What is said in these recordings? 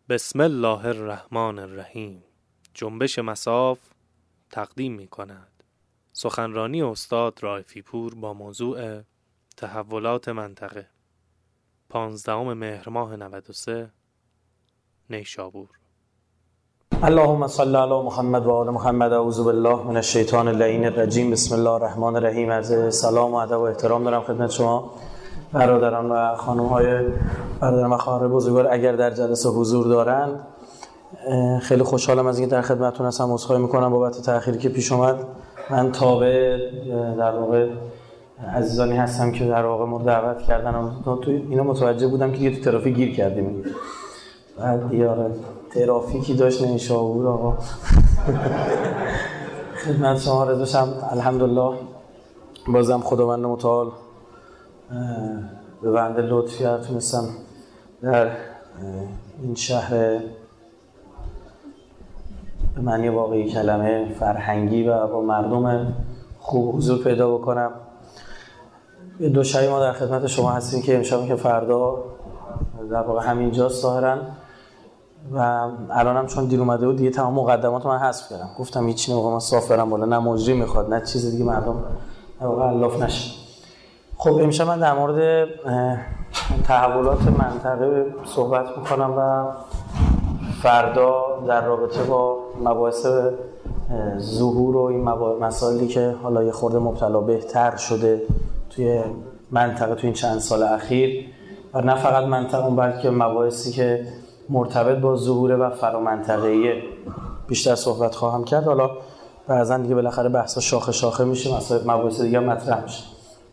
بسم الله الرحمن الرحیم. جنبش مصاف تقدیم می کند سخنرانی استاد رائفی پور با موضوع تحولات منطقه 15 مهر ماه 93 نیشابور. اللهم صل علی محمد و آل محمد. اعوذ بالله من الشیطان اللعین الرجیم. بسم الله الرحمن الرحیم. عرض سلام و ادب و احترام دارم خدمت شما برادران و خانم‌های برادران و خواهرای بزرگوار اگر در جلسه حضور دارند. خیلی خوشحالم از اینکه در خدمتتون هستم. عذرخواهی می‌کنم بابت تأخیری که پیش اومد. من تابع در واقع عزیزانی هستم که در واقع ما دعوت کردن و تو اینا متوجه بودم که تو ترافیک گیر کردیم. بعد یاره ترافیکی داشت نیشابور آقا. خدمت شما رضاشم. الحمدلله بازم خداوند متعال به بنده لطفی تونستم در این شهر به معنی واقعی کلمه فرهنگی و با مردم خوب حضور پیدا بکنم. یه دو شبی ما در خدمت شما هستیم که امشب که فردا در واقع همینجاست ظاهراً و الانم چون دیر اومده بود دیگه تمام مقدمات من حذف کردم. گفتم هیچ نمیخوام من صاف برم بالا، نه مجری میخواد نه چیز دیگه، مردم در واقع الاف نشه. خب امشب من در مورد تحولات منطقه صحبت میکنم و فردا در رابطه با مباحث ظهور و این مسائلی که حالا یه خورده مبتلا بهتر شده توی منطقه توی این چند سال اخیر و نه فقط منطقه بلکه مباحثی که مرتبط با ظهور و فرامنطقه‌ای بیشتر صحبت خواهم کرد. حالا بعضا دیگه بالاخره بحثا شاخه شاخه میشه، مباحث دیگه مطرح میشه.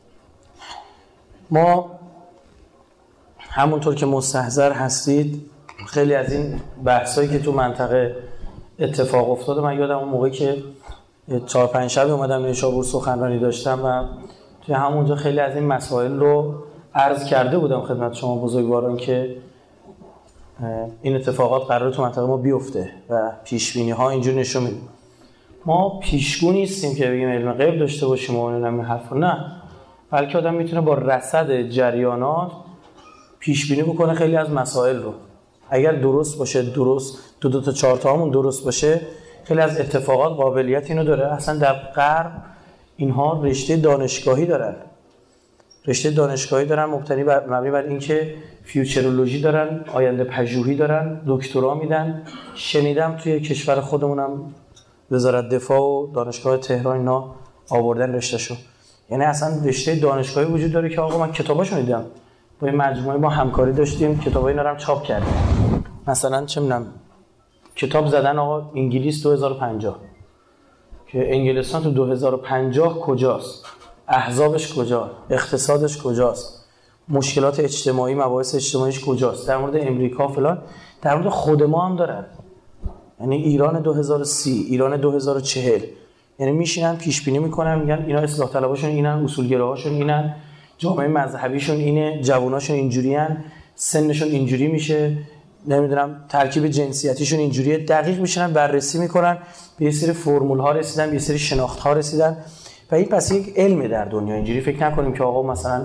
ما همونطور که مستحضر هستید خیلی از این بحثایی که تو منطقه اتفاق افتاده، من یادم اون موقعی که 4-5 شب اومدم نیشابور سخنرانی داشتم و توی همونجا خیلی از این مسائل رو عرض کرده بودم خدمت شما بزرگواران که این اتفاقات قراره تو منطقه ما بیفته و پیشبینی ها اینجور نشون میده. ما پیشگو نیستیم که بگیم علم غیب داشته باشیم و این حرفا، نه، بلکه آدم میتونه با رصد جریانات پیشبینی بکنه خیلی از مسائل رو. اگر درست باشه، درست دو تا 4 تا همون درست باشه، خیلی از اتفاقات قابلیت اینو داره. اصلا در غرب اینها رشته دانشگاهی دارن، مبتنی بر اینکه فیوچرولوژی دارن، آینده پژوهی دارن، دکترا میدن. شنیدم توی کشور خودمونم وزارت دفاع و دانشگاه تهران اینا آوردن رشتهشو. یعنی اصلا رشته دانشگاهی وجود داره که آقا من کتاباشو دیدم، با این مجموعه ما همکاری داشتیم، کتابای اینا رو هم چاپ کردیم. مثلا چه می‌دونم کتاب زدن آقا انگلیس 2050 که انگلستان تو 2050 کجاست، احزابش کجا، اقتصادش کجاست، مشکلات اجتماعی، مباحث اجتماعیش کجاست، در مورد امریکا فلان، در مورد خود ما هم دارن. یعنی ایران 2030، ایران 2040، یعنی میشینن پیش بینی میکنن، میگن اینا اصلاح طلباشون اینن، اصولگراهاشون اینن، جامعه مذهبیشون اینه، جواناشون اینجورین، سنشون اینجوری میشه، نمیدونم ترکیب جنسیتیشون اینجوریه. دقیق میشنن بررسی میکنن، به یه سری فرمول ها رسیدن، به یه سری شناخت ها رسیدن و این پس یک علم در دنیا. اینجوری فکر نکنیم که آقا مثلا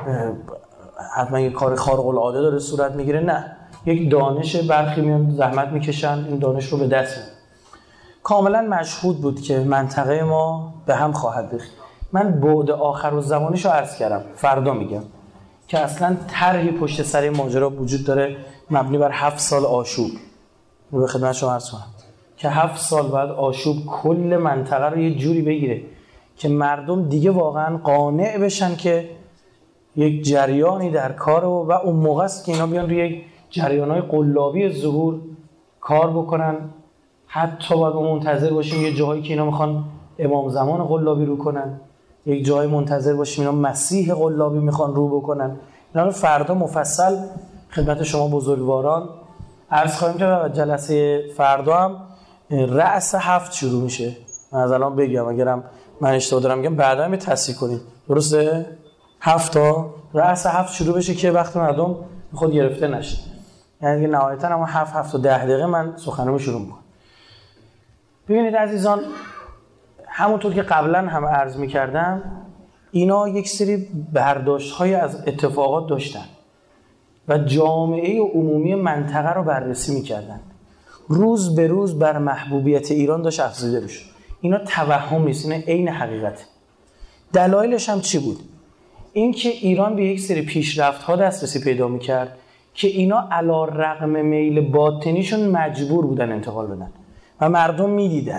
حتما یک کار خارق العاده داره صورت میگیره، نه، یک دانش برخی میان زحمت میکشن این دانش رو به دست میارن. کاملا مشهود بود که منطقه ما به هم خواهد ریخت. من بعد آخرالزمانیش رو عرض کردم، فردا میگم که اصلا طرحی پشت سر این ماجرا وجود داره مبنی بر 7 سال آشوب. رو به خدمت شما عرض کنم که 7 سال بعد آشوب کل منطقه رو یه جوری بگیره که مردم دیگه واقعا قانع بشن که یک جریانی در کار و اون موقع است که اینا بیان روی یک جریان‌های قلابی ظهور کار بکنن. حتی باید منتظر باشیم یه جایی که اینا میخوان امام زمان قلابی رو کنن، یک جایی منتظر باشیم اینا مسیح قلابی میخوان رو بکنن. اینا رو فردا مفصل خدمت شما بزرگواران عرض خواهیم کرد و جلسه فردا هم رأس 7 شروع میشه. من از الان بگم، اگرم من اشتباه دارم میگم بعدا هم تصحیح کنید، درسته؟ 7 تا رأس 7 شروع بشه که وقت مردم خود گرفته نشه. یعنی نهایتا هم 7 تا 10 دقیقه من سخنرانی شروع میکنم. ببینید عزیزان، همونطور که قبلا هم عرض میکردم اینا یک سری برداشت‌های از اتفاقات داشتن. و جامعه عمومی منطقه رو بررسی میکردن. روز به روز بر محبوبیت ایران داشت افزوده میشد. اینا توهم نیست، اینا عین حقیقته. دلایلش هم چی بود؟ این که ایران به یک سری پیشرفت‌ها دسترسی پیدا میکرد که اینا علی رغم میل باطنیشون مجبور بودن انتقال بدن و مردم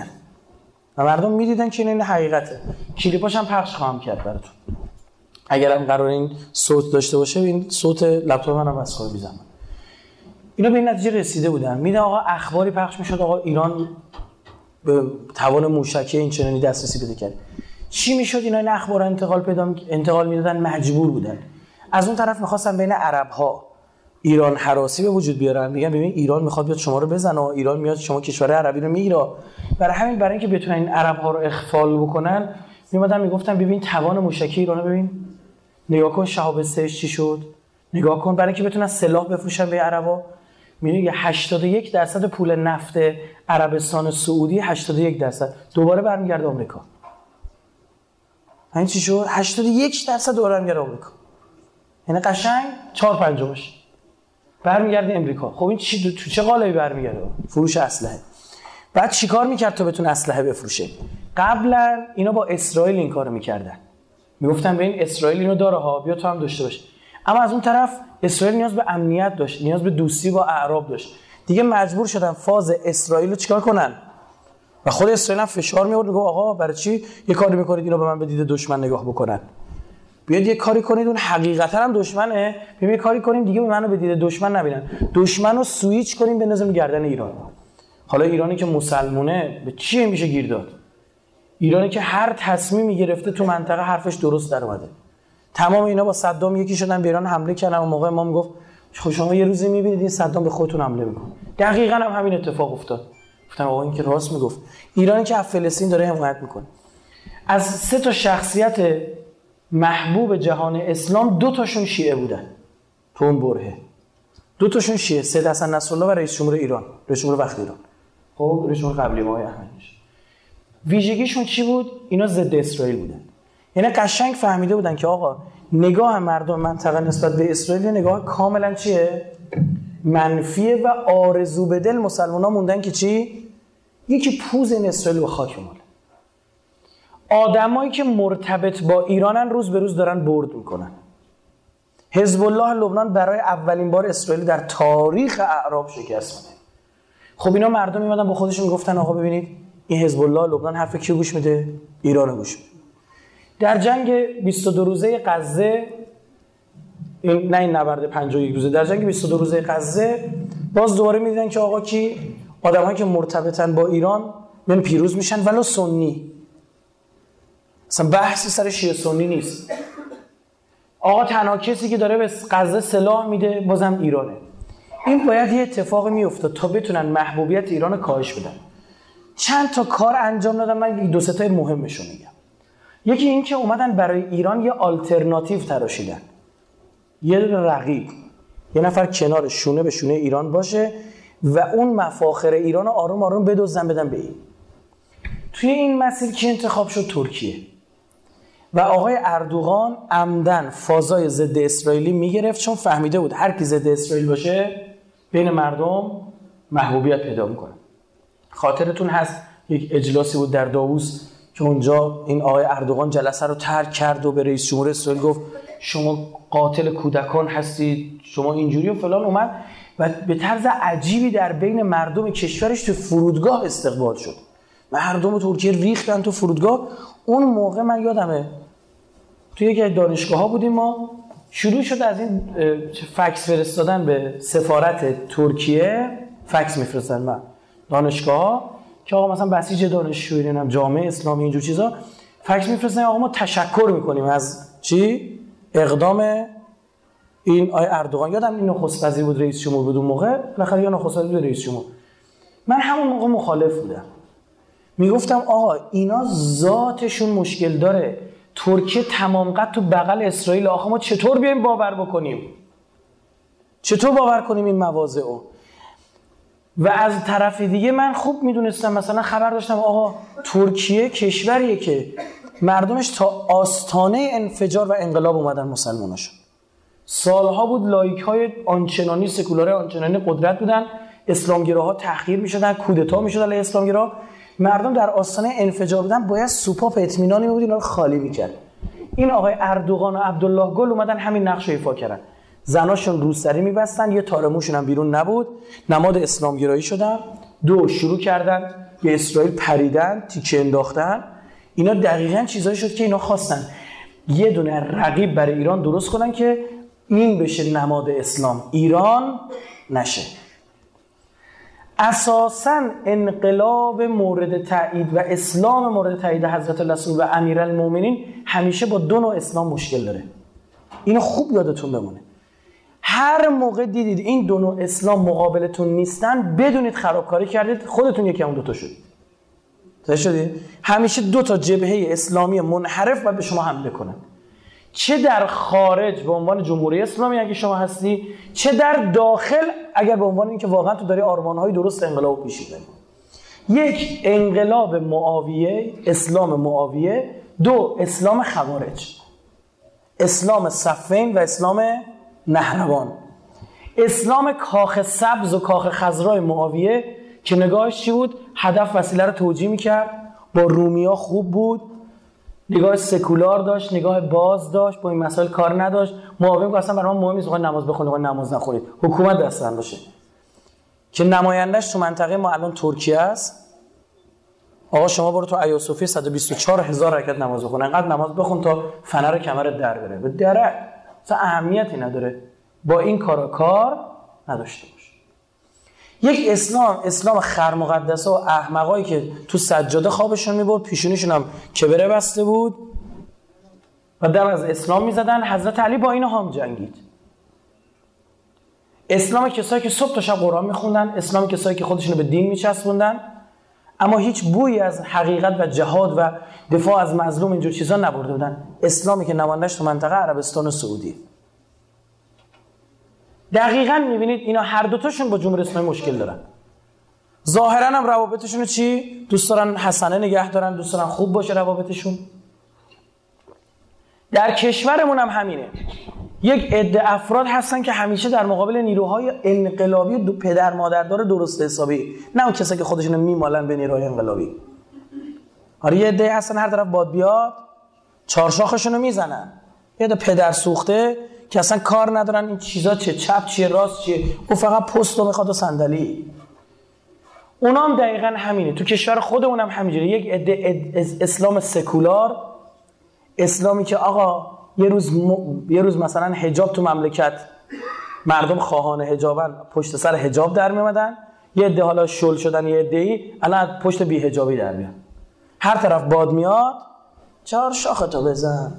میدیدن که این حقیقته. کلیپاش هم پخش خواهم کرد براتون. اگرم قرار این صوت داشته باشه، این صوت لپتاپ منم بس خواهد بیزم. اینا به این نتیجه رسیده بودن. میدن آقا اخباری پخش میشد آقا ایران به توان موشکی این چنانی دسترسی پیدا کرد. چی میشد؟ اینا این اخبار انتقال میدادن، مجبور بودن. از اون طرف میخواستن بین عرب‌ها ایران هراسی به وجود بیارن، میگن ببین ایران میخواد بیاد شما رو بزنه، ایران میاد شما کشور عربی رو میگیره. برای اینکه بتونن این عرب‌ها رو اخفال بکنن، میومدن میگفتن ببین توان موشکی ایران رو ببین، نگاه کن شهاب سهش چی شد، نگاه کن. برای اینکه بتونن سلاح بفروشن به عربا، میگه 81% پول نفت عربستان سعودی 81% دوباره برمیگرده آمریکا. این چی شد؟ 81% دوباره برمیگرده آمریکا. یعنی قشنگ 4/5 برمیگرده امریکا. خب این چی تو چه قالبی برمیگرده؟ فروش اسلحه. بعد چیکار میکرد تا بتونه اسلحه بفروشه؟ قبلا اینا با اسرائیل این کارو میکردن، میگفتن ببین اسرائیل اینو داره ها، بیا تو هم داشته باش. اما از اون طرف اسرائیل نیاز به امنیت داشت، نیاز به دوستی با اعراب داشت. دیگه مجبور شدن فاز اسرائیل رو چیکار کنن؟ و خود اسرائیل هم فشار میورد، میگه آقا برای چی یه کاری میکنید اینا به من به دید دشمن نگاه بکنن؟ بیاید یه کاری کنید اون حقیقتا هم دشمنه، بیاید یه کاری کنیم دیگه به منو به دید دشمن نبینن، دشمنو سوئیچ کنیم بندازیم گردن ایران. حالا ایرانی که مسلمونه به چی میشه گیر داد؟ ایرانی که هر تصمیمی گرفته تو منطقه حرفش درست در اومده. تمام اینا با صدام یکی شدن به ایران حمله کردن. اون موقع ما میگفت خب شما یه روزی میبینید این صدام به خودتون حمله میکنه. دقیقاً هم همین اتفاق افتاد. گفتم آقا این که راست میگفت. ایرانی که از فلسطین داره حمایت میکنه. از 3 شخصیت محبوب جهان اسلام 2 تاشون شیعه بودن. تو اون برهه 2 تاشون شیعه، سید حسن نصرالله و رئیس جمهور ایران، رئیس جمهور وقت ایران. خب رئیس جمهور قبلی ما احمدی‌نژاد. ویژگیشون چی بود؟ اینا ضد اسرائیل بودن. یعنی قشنگ فهمیده بودن که آقا نگاه مردم منطقه نسبت به اسرائیل نگاه کاملا چیه؟ منفیه و آرزو به دل مسلمان‌ها موندن که چی؟ یکی پوز این اسرائیل رو خاک بماله. آدمایی که مرتبط با ایرانن روز به روز دارن برد میکنن. حزب الله لبنان برای اولین بار اسرائیل در تاریخ اعراب شکست میده. خب اینا مردم میمدن با خودشون میگفتن آقا ببینید این حزب الله لبنان حرف کیو گوش میده؟ ایرانو گوش میده. در جنگ 22 روزه غزه، نه این نبرد 51 روزه، در جنگ 22 روزه غزه باز دوباره میدیدن که آقا کی؟ آدمایی که مرتبطن با ایران من پیروز میشن ولو سنی. اصلا بحثی سر شیعه سنی نیست. آقا تنها کسی که داره به غزه سلاح میده بازم ایرانه. این باید یه اتفاقی میافتاد تا بتونن محبوبیت ایران رو کاهش بدن. چند تا کار انجام دادن، من 2-3 تا مهمشو میگم. یکی این که اومدن برای ایران یه آلترناتیو تراشیدن، یه رقیب، یه نفر کنار شونه به شونه ایران باشه و اون مفاخر ایران رو آروم آروم بدزدن بدن به این. توی این مسیر که انتخاب شد ترکیه و آقای اردوغان عمدن فازای ضد اسرائیلی میگرفت، چون فهمیده بود هر کی ضد اسرائیل باشه بین مردم محبوبیت پیدا میکنه. خاطرتون هست یک اجلاسی بود در داووس که اونجا این آقای اردوغان جلسه رو ترک کرد و به رئیس جمهور اسرائیل گفت شما قاتل کودکان هستید، شما اینجوری و فلان. اومد و به طرز عجیبی در بین مردم کشورش تو فرودگاه استقبال شد. مردم ترکیه ریختن تو فرودگاه. اون موقع من یادمه توی یکی از دانشگاه‌ها بودیم، ما شروع شد از این فکس فرستادن به سفارت ترکیه، فکس میفرستن من دانشگاه‌ها که آقا مثلا بسیج دانشجویی نمیدونم جامعه اسلامی اینجور چیزا، فکس میفرستن آقا ما تشکر میکنیم از چی؟ اقدام این آقای اردوغان. یادم این نخست وزیر بود، رئیس جمهور بود اون موقع، بالاخره یا نخست وزیر بود رئیس جمهور. من همون موقع مخالف بودم، میگفتم آقا اینا ذاتشون مشکل داره. ترکیه تمام قد تو بغل اسرائیل، آخه ما چطور بیایم باور بکنیم؟ چطور باور کنیم این مواضعو؟ و از طرف دیگه من خوب میدونستم، مثلا خبر داشتم آقا ترکیه کشوریه که مردمش تا آستانه انفجار و انقلاب اومدن مسلماناشون. سالها بود لایک‌های آنچنانی سکولار آنچنانی قدرت بودن، اسلامگراها تحقیر می‌شدن، کودتا می‌شد علیه اسلامگرا. مردم در آستانه انفجار بودن، باید سوپاپ اطمینانی بود اینا رو خالی می‌کرد. این آقای اردوغان و عبدالله گل اومدن همین نقش رو ایفا کردن. زناشون روسری می‌بستن، یه تار موشون هم بیرون نبود، نماد اسلامگرایی شدن. دو شروع کردن به اسرائیل پریدن، تیکه انداختن. اینا دقیقاً چیزایی شد که اینا خواستن یه دونه رقیب برای ایران درست کنن که این بشه نماد اسلام، ایران نشه. اساساً انقلاب مورد تایید و اسلام مورد تایید حضرت رسول و امیرالمومنین همیشه با دو نوع اسلام مشکل داره. اینو خوب یادتون بمونه. هر موقع دیدید این دو نوع اسلام مقابلتون نیستن، بدونید خرابکاری کردید، خودتون یکی اون دوتا شدید. شدید؟ همیشه دو تا جبهه اسلامی منحرف باید به شما حمله کنن، چه در خارج به عنوان جمهوری اسلامی اگه شما هستی، چه در داخل اگر به عنوان اینکه واقعا تو داری آرمان‌های درست انقلاب پیش می‌بری. یک، انقلاب معاویه، اسلام معاویه. دو، اسلام خوارج، اسلام صفین و اسلام نهروان. اسلام کاخ سبز و کاخ خضرای معاویه که نگاهش چی بود؟ هدف وسیله رو توجیه می‌کرد، با رومیا خوب بود، نگاه سکولار داشت، نگاه باز داشت، با این مسائل کار نداشت. معاویه گفت اصلا برام مهم نیست آقا نماز بخونید، آقا نماز نخونید، حکومت دستن باشه. که نمایندش تو منطقه ما الان ترکیه است. آقا شما برو تو ایاصوفی 124,000 رکعت نماز بخون، انقدر نماز بخون تا فنر کمرت در بره. به درک اصلا اهمیتی نداره، با این کار نداشته باش. یک اسلام خرمقدسه و احمقایی که تو سجاده خوابشون میبرد، پیشونیشون هم کبره بسته بود و دم از اسلام میزدن. حضرت علی با اینا هم جنگید. اسلام کسایی که صبح تا شب قرآن میخوندن، اسلام کسایی که خودشونو به دین میچسبوندن اما هیچ بویی از حقیقت و جهاد و دفاع از مظلوم اینجور چیزا نبرده بودن. اسلامی که نمایندش تو منطقه عربستان و سعودی. دقیقاً میبینید اینا هر دوتاشون با جمهوری اسلامی مشکل دارن. ظاهراً هم روابطشون چی؟ دوست دارن حسنه نگه دارن، دوست دارن خوب باشه روابطشون. در کشورمون هم همینه. یک عده افراد هستن که همیشه در مقابل نیروهای انقلابی و پدر مادردار درست حسابی، نه اون کسایی که خودشونو میمالن به نیروهای انقلابی. آره یه عده هستن هر طرف باد بیاد چارشاخشونو میزنن. یه عده پدر سوخته که اصلا کار ندارن این چیزا چه چپ چیه راست چیه، او فقط پستو میخواد و صندلی. اونا هم دقیقاً همینه. تو کشور خودمون هم همینجوره. یک عده اسلام سکولار، اسلامی که آقا یه روز مثلا حجاب تو مملکت مردم خواهان حجابن، پشت سر حجاب در میومدن. یه عده حالا شل شدن، یه عده‌ای الان پشت بی حجابی در میاد. هر طرف باد میاد چهار شاختو بزن.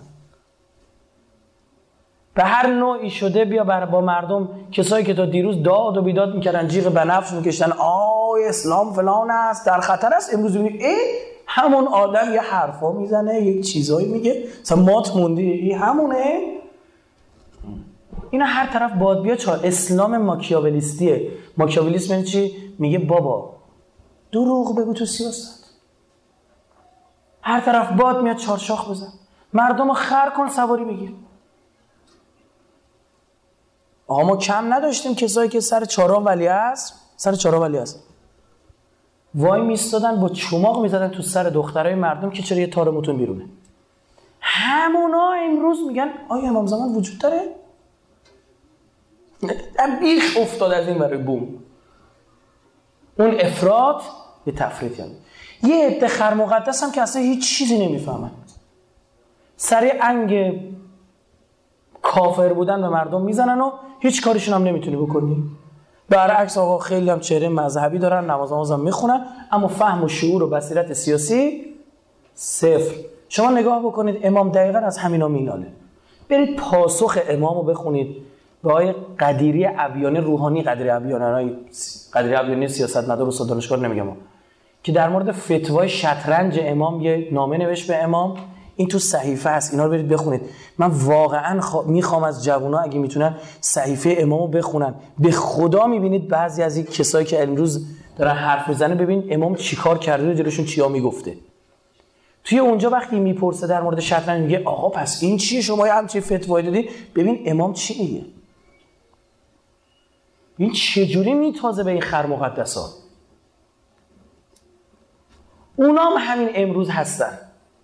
به هر نوعی شده بیا با مردم، کسایی که تا دیروز داد و بیداد میکردن، جیغ بنفش میکشتن اسلام فلان است در خطر است، امروز میبینی همون آدم یه حرفا میزنه، یک چیزایی میگه، مثلا مات موندی همونه. اینا هر طرف باد بیا چهار. اسلام ماکیاولیستیه. ماکیاولیسم یعنی چی؟ میگه بابا دروغ بگو تو سیاست، هر طرف باد میاد چهار شاخ بزن، مردم رو خر کن سواری بگیر. آقا ما کم نداشتیم کسایی که سر چهارراه ولیعصر وای میستادن با چماق میزدن تو سر دخترای مردم که چرا یه تار موتون بیرونه. همونا امروز میگن آیا امام زمان وجود داره؟ بیخ افتاد از این برای بوم. اون افراط یه تفریط یعنی. یه عده خرمقدس هم که اصلا هیچ چیزی نمیفهمن، سر انگ کافر بودن به مردم میزنن و هیچ کارشون هم نمیتونی بکنی. برعکس آقا خیلی هم چهره مذهبی دارن، نماز هم میخونن، اما فهم و شعور و بصیرت سیاسی صفر. شما نگاه بکنید امام دقیقاً از همینا میناله. برید پاسخ امامو بخونید به آقای قدیری عبیانی روحانی، قدیری عبیانی سیاستمدار استاد دانشگاه نمیگم، که در مورد فتوای شطرنج امام یه نامه نوشت به امام. این تو صحیفه هست، اینا رو برید بخونید. من واقعا میخوام از جوونا اگه میتونن صحیفه امامو بخونن. به خدا میبینید بعضی از این کسایی که امروز دارن حرف میزنن، ببین امام چیکار کرده و جلوشون چیا میگفته. توی اونجا وقتی میپرسه در مورد شطرنج میگه آقا پس این چیه شما همچین فتوایی دادی؟ ببین امام چی میگه، این چجوری میتازه به این خر مقدسا. اونام همین امروز هستن،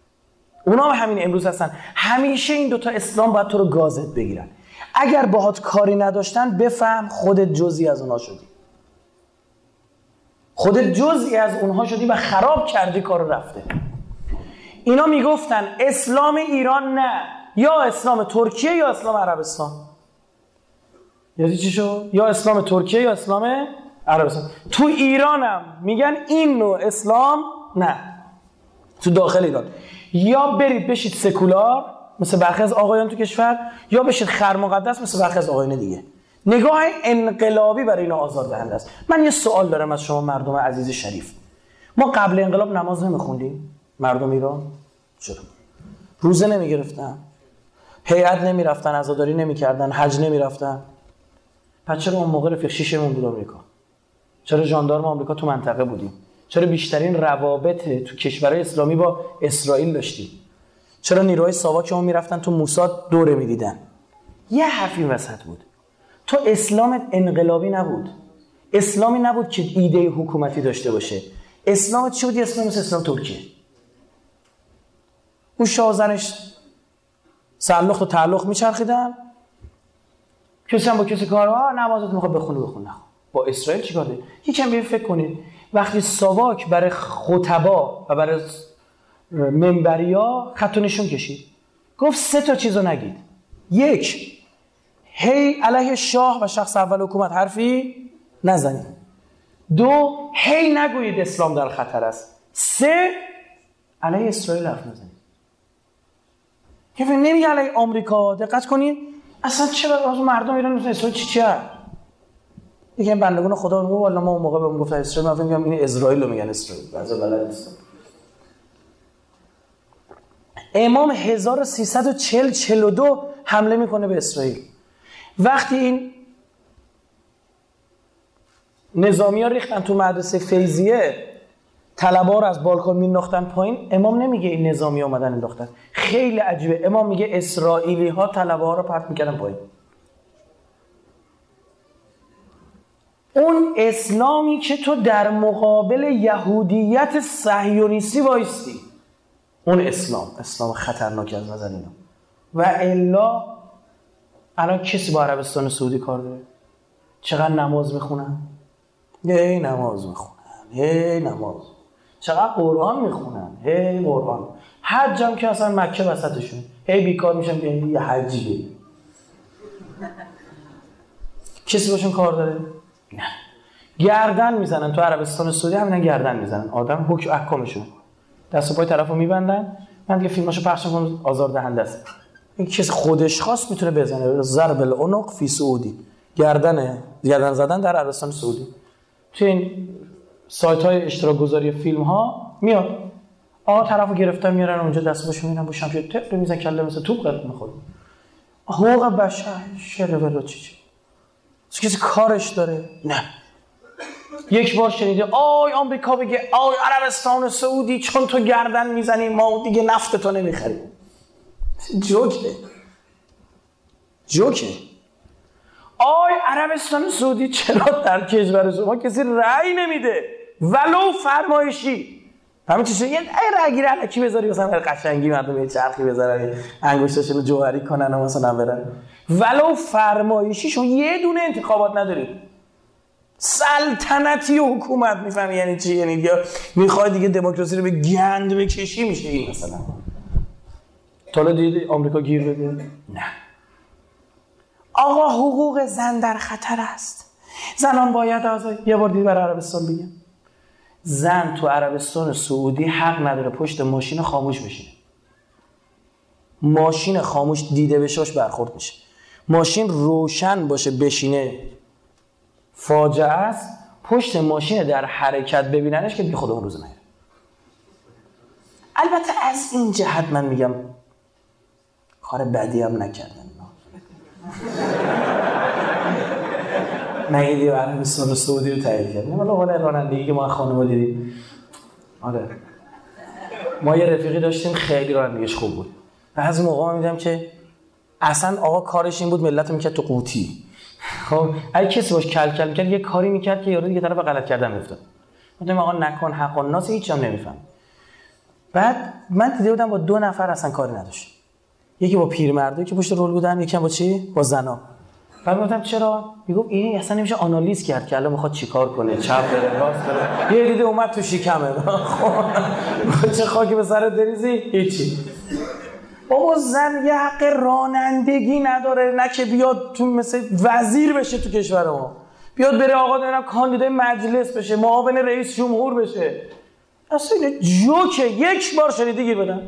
همیشه این دوتا اسلام باید تو رو گازت بگیرن. اگر باهات کاری نداشتن بفهم خودت جزئی از اونها شدی، و خراب کردی، کارو رفته. اینا میگفتن اسلام ایران نه، یا اسلام ترکیه یا اسلام عربستان. یادی چی شد؟ یا اسلام ترکیه یا اسلام عربستان. تو ایرانم میگن این نوع اسلام نه، تو داخل ایران یا برید بشید سکولار مثل برخی از آقایان تو کشور، یا بشید خر مقدس مثل برخی از آقایان دیگه. نگاه انقلابی برای اینا آزاردهنده است. من یه سوال دارم از شما مردم عزیز شریف. ما قبل انقلاب نماز نمیخوندیم؟ مردم ایران چرا؟ روزه نمیگرفتن؟ هیئت نمیرفتن؟ عزاداری نمیکردن؟ حج نمیرفتن؟ پس چرا اون موقع رفیق شیشمون بود آمریکا؟ چرا ژاندارم آمریکا تو منطقه بودیم؟ چرا بیشترین روابط تو کشورهای اسلامی با اسرائیل داشتیم؟ چرا نیروهای ساواکمون میرفتن تو موساد دوره میدیدن؟ یه حرفی وسط بود. تو اسلامت انقلابی نبود، اسلامی نبود که ایده حکومتی داشته باشه. اسلامت چی بود؟ اسلام مثل اسلام ترکیه. اون شاهزنش سلخت و تعلق میچرخیدن، کسی هم با کسی کار نمازت میخواد بخونه نخون. با اسرائیل چیکار داره؟ یکم بیاید فکر کنید. وقتی ساواک برای خطبا و برای منبریا خط و نشون کشید، گفت 3 چیزو نگید. 1 هی علیه شاه و شخص اول حکومت حرفی نزنید. 2 هی نگویید اسلام در خطر است. 3 علیه اسرائیل حرف نزنید. که نمیگه علیه آمریکا. دقت کنید اصلا چه از مردم ایران مثل اسرائیل چیه؟ یکی این بندگان خدا میگه والله ما اون موقع بهم گفتن اسرائیل، من فکر می‌کنم این اسرائیل رو میگن اسرائیل. بعضی بلد نیستم. امام 1342 حمله میکنه به اسرائیل. وقتی این نظامی‌ها ریختن تو مدرسه فیضیه، طلبه‌ها رو از بالکن مینداختن پایین، امام نمیگه این نظامی اومدن انداختن. خیلی عجیبه. امام میگه اسرائیلی‌ها طلبه‌ها رو پرت میکردن پایین. اون اسلامی که تو در مقابل یهودیت صهیونیستی وایستی، اون اسلام خطرناک از نظر اینا. و الا الان کسی با عربستان سعودی کار داره؟ چقدر نماز میخونن؟ هی نماز میخونن. چقدر قرآن میخونن؟ هی قرآن. حج هم که اصلا مکه وسطشون، هی بیکار میشن که یه حجیه. کسی باشون کار داره؟ نه. گردن میزنن تو عربستان سعودی، همینا گردن میزنن آدم، حکم احکامشون دست و پای طرفو میبندن. من دیگه فیلماشو پخش میکنم، آزاردهنده است. این کسی خودش خواست میتونه بزنه. ضرب العنق فی سعودی، گردن زدن در عربستان سعودی. تو این سایت های اشتراک گذاری فیلم ها میاد طرفو گرفتن میارن اونجا، دستشو میبینن با شمشیر تپ میزنن، کله مثل توپ قلب میخوره. حقوق بشر شر ولو چی کسی کارش داره؟ نه. یک بار شنیده آی آمریکا بگه آی عربستان سعودی چون تو گردن میزنی ما دیگه نفت تو نمیخریم. جوکه. آی عربستان سعودی چرا در کشور شما کسی رأی نمیده ولو فرمایشی؟ همین چیزه یه رأی گیری الکی بذاری مثلا قشنگی مردم یه چرخی بذارن انگشتاشونو جوهری کنن و مثلا برن ولو فرمایشی. شما یه دونه انتخابات ندارید. سلطنتی و حکومت میفهمی یعنی چی؟ یعنی یا میخوای دیگه دموکراسی رو به گند بکشی میشه این مثلا. تا حالا دیدی آمریکا گیر بده؟ نه. آقا حقوق زن در خطر است، زنان باید آزاد. یه بار دیگه برای عربستان بگم، زن تو عربستان سعودی حق نداره پشت ماشین خاموش بشینه. ماشین خاموش دیده بشاش برخورد میشه. ماشین روشن باشه بشینه فاجعه است. پشت ماشین در حرکت ببیننش که بی خدا اون روز نگه. البته از این جهت من میگم کار بدی هم نکردن. نگیدی عربستان سعودی رو تایید کردن. ولی حالا رانندگی که ما خانواده دیدیم. آره. ما یه رفیقی داشتیم خیلی رانندگیش خوب بود. بعضی موقع می‌دیدم که اصلا آقا کارش این بود ملت میکرد تو قوطی. خب اگه کسی باش کل میکرد یه کاری میکرد که یارو دیگه طرف غلط کردن میافتاد. گفتم آقا نکن حق الناس، هیچ هم نمیفهم. بعد من دیده بودم با 2 نفر اصلا کاری نداشت. یکی با پیرمردایی که پشت رول بودن، یکی هم با چی؟ با زنا. بعد گفتم چرا؟ میگفت این اصلا نمیشه آنالیز کرد که الان میخواد چیکار کنه، چپ بره راست بره. یه دیده اومد تو شکمه. خب چه خاکی به سرت بریزی؟ هیچی. بابا زن یه حق رانندگی نداره، نه که بیاد تو مثل وزیر بشه تو کشور ما، بیاد بره آقا نمیدونم کاندیدای مجلس بشه، معاون رئیس جمهور بشه. اصلا جوکه. یک بار شنیدی گیر بدن؟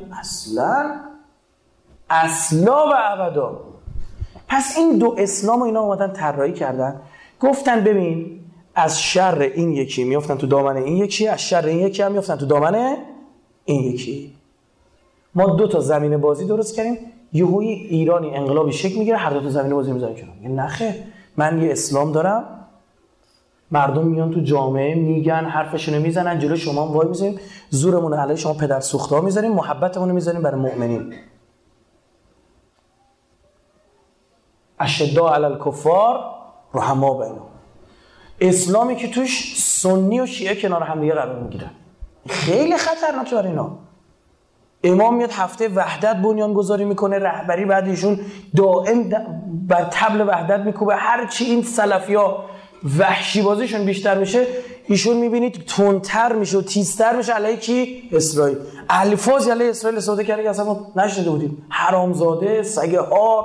اصلا و ابدا. پس این 2 اسلام و اینا اومدن طراحی کردن، گفتن ببین از شر این یکی میافتن تو دامن این یکی، از شر این یکی هم میافتن تو دامن این یکی. ما 2 تا زمین بازی درست کردیم، یهویی ایرانی انقلابی شکل میگیره، هر 2 تا زمین بازی میذارن کنار. میگه نخیر، من یه اسلام دارم، مردم میان تو جامعه میگن حرفشونو میزنن، جلو شما هم وای میذاریم، زورمون علیه شما پدر سوختا میذاریم، محبتمون رو میذاریم برای مؤمنین. اشداء علی الکفار رحما بینهم. اسلامی که توش سنی و شیعه کنار هم دیگه قرار میگیرن. خیلی خطرناکه برای اینا. امام میاد هفته وحدت بنیان گذاری میکنه، رهبری بعد ایشون دائم بر طبل وحدت میکوبه. هر چی این سلفیا وحشی بازیشون بیشتر میشه، ایشون میبینید تندتر میشه و تیزتر میشه علیه کی؟ اسرائیل. الفاظی علیه اسرائیل استفاده کرده که اصلا ما نشنیده بودیم. حرامزاده، سگ هار.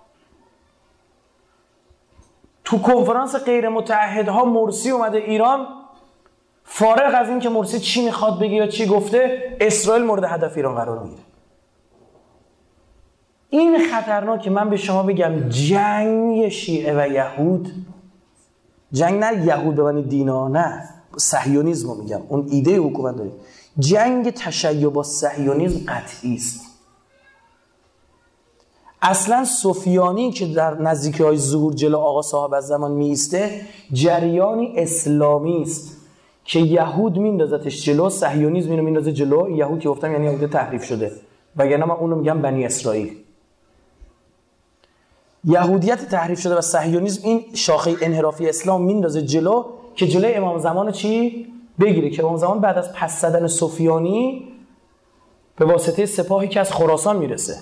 تو کنفرانس غیر متعهدها مرسی اومده ایران، فارغ از این که مرسی چی میخواد بگه یا چی گفته، اسرائیل مورد هدف ایران قرار میگیره. این خطرناکه. من به شما بگم جنگ شیعه و یهود، جنگ نه یهود ببنید دینا، نه صهیونیسم رو میگم، اون ایده حکومت دارید. جنگ تشیع با صهیونیسم قطعی است. اصلا سفیانی که در نزدیکی‌های ظهور جلو آقا صاحب از زمان میسته، جریانی اسلامی است که یهود میندازتش جلو، صهیونیسم اینو میندازه جلو. یهود که گفتم یعنی یهود تحریف شده، وگرنه من اونو میگم بنی اسرائیل. یهودیت تحریف شده و صهیونیسم این شاخه انحرافی اسلام میندازه جلو که جلوی امام زمان چی بگیره، که امام زمان بعد از پس زدن سفیانی به واسطه سپاهی که از خراسان میرسه،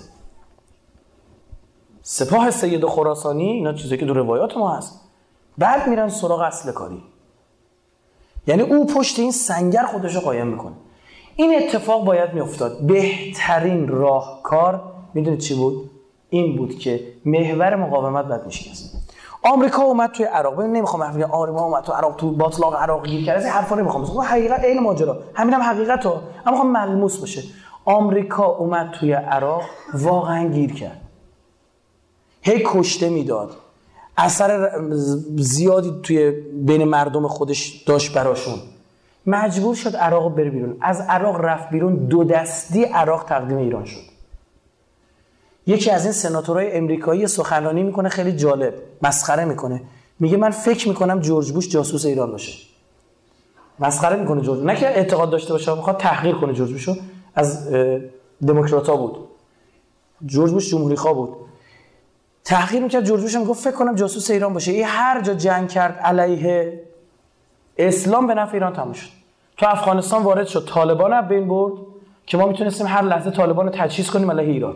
سپاه سید خراسانی، اینا چیزی که در روایات ما هست، بعد میرن سراغ اصل کاری. یعنی او پشت این سنگر خودشو قایم میکنه. این اتفاق باید میافتاد. بهترین راهکار میدونید چی بود؟ این بود که محور مقاومت بعد میشکست. آمریکا اومد توی عراق. ببین نمیخوام حرف بزنم آمریکا اومد تو عراق، تو باطلاق عراق گیر کرد، این حرفا نمیخوام بزنم. حقیقت عین ماجرا، همینم حقیقتو، اما میخوام ملموس بشه. آمریکا اومد توی عراق، واقعا گیر کرد. هی کشته میداد، اثر زیادی توی بین مردم خودش داشت براشون. مجبور شد عراق بره بیرون. از عراق رفت بیرون، 2 دستی عراق تقدیم ایران شد. یکی از این سناتورهای امریکایی سخنرانی میکنه، خیلی جالب، مسخره میکنه، میگه من فکر میکنم جورج بوش جاسوس ایران باشه. مسخره میکنه جورج، نه که اعتقاد داشته باشه، میخواد تحقیر کنه جورج بوشو. از دموکرات‌ها بود، جورج بوش جمهوری خواه بود. تحقیر میکرد جورج بوش، میگفت فکر کنم جاسوس ایران باشه. این هر جا جنگ کرد علیه اسلام به نفع ایران تموم شد. تو افغانستان وارد شد، طالبان رو بین برد که ما میتونستیم هر لحظه طالبان رو تجهیز کنیم علیه ایران.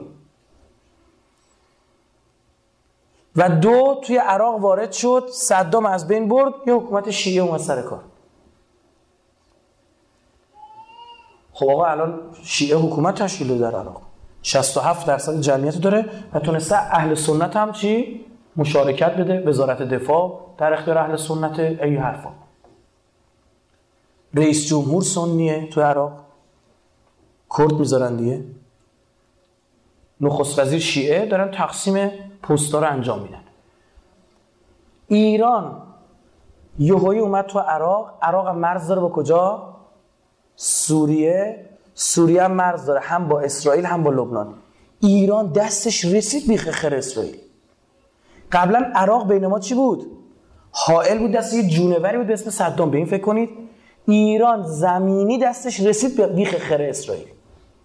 و 2 توی عراق وارد شد، صدام از بین برد، یه حکومت شیعه اومد سر کار. خب آقا الان شیعه حکومت تشکیل داده در عراق، 67% جمعیت داره و تونسته اهل سنت هم چی؟ مشارکت بده، وزارت دفاع در اختیار اهل سنت، ای حرفا. رئیس جمهور سنیه تو عراق، کرد میذارن دیگه. نخست وزیر شیعه، دارن تقسیم پستا رو انجام میدن. ایران یهویی اومد تو عراق. عراق هم مرز داره با کجا؟ سوریه. سوریه هم مرز داره هم با اسرائیل هم با لبنان. ایران دستش رسید بیخ خر اسرائیل. قبلا عراق بین ما چی بود؟ حائل بود، دست یه جونوری بود به اسم صدام. به این فکر کنید ایران زمینی دستش رسید بیخ خر اسرائیل.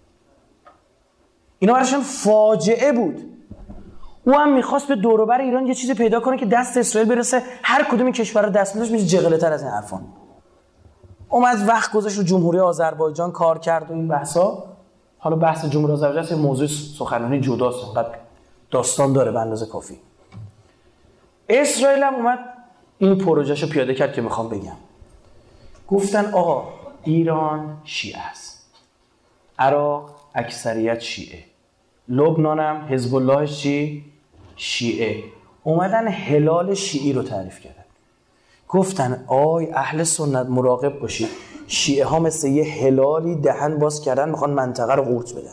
اینا براشون فاجعه بود. او هم میخواست به دور و بر ایران یه چیزی پیدا کنه که دست اسرائیل برسه، هر کدوم این کشورها دست می‌داشت میشه جغله‌تر از این حرفان. اومد وقت گذاشت رو جمهوری آذربایجان کار کرد و این بحثا. حالا بحث جمهوری آذربایجان یه موضوع سخنرانی جداست، انقدر داستان داره به اندازه کافی. اسرائیل هم اومد این پروژهشو پیاده کرد که میخوام بگم. گفتن آقا ایران شیعه است، عراق اکثریت شیعه، لبنان هم حزب الله چی؟ شیعه. اومدن هلال شیعی رو تعریف کردن. گفتن آی اهل سنت مراقب باشید، شیعه ها مثل یه هلالی دهن باز کردن میخوان منطقه رو قورت بدن.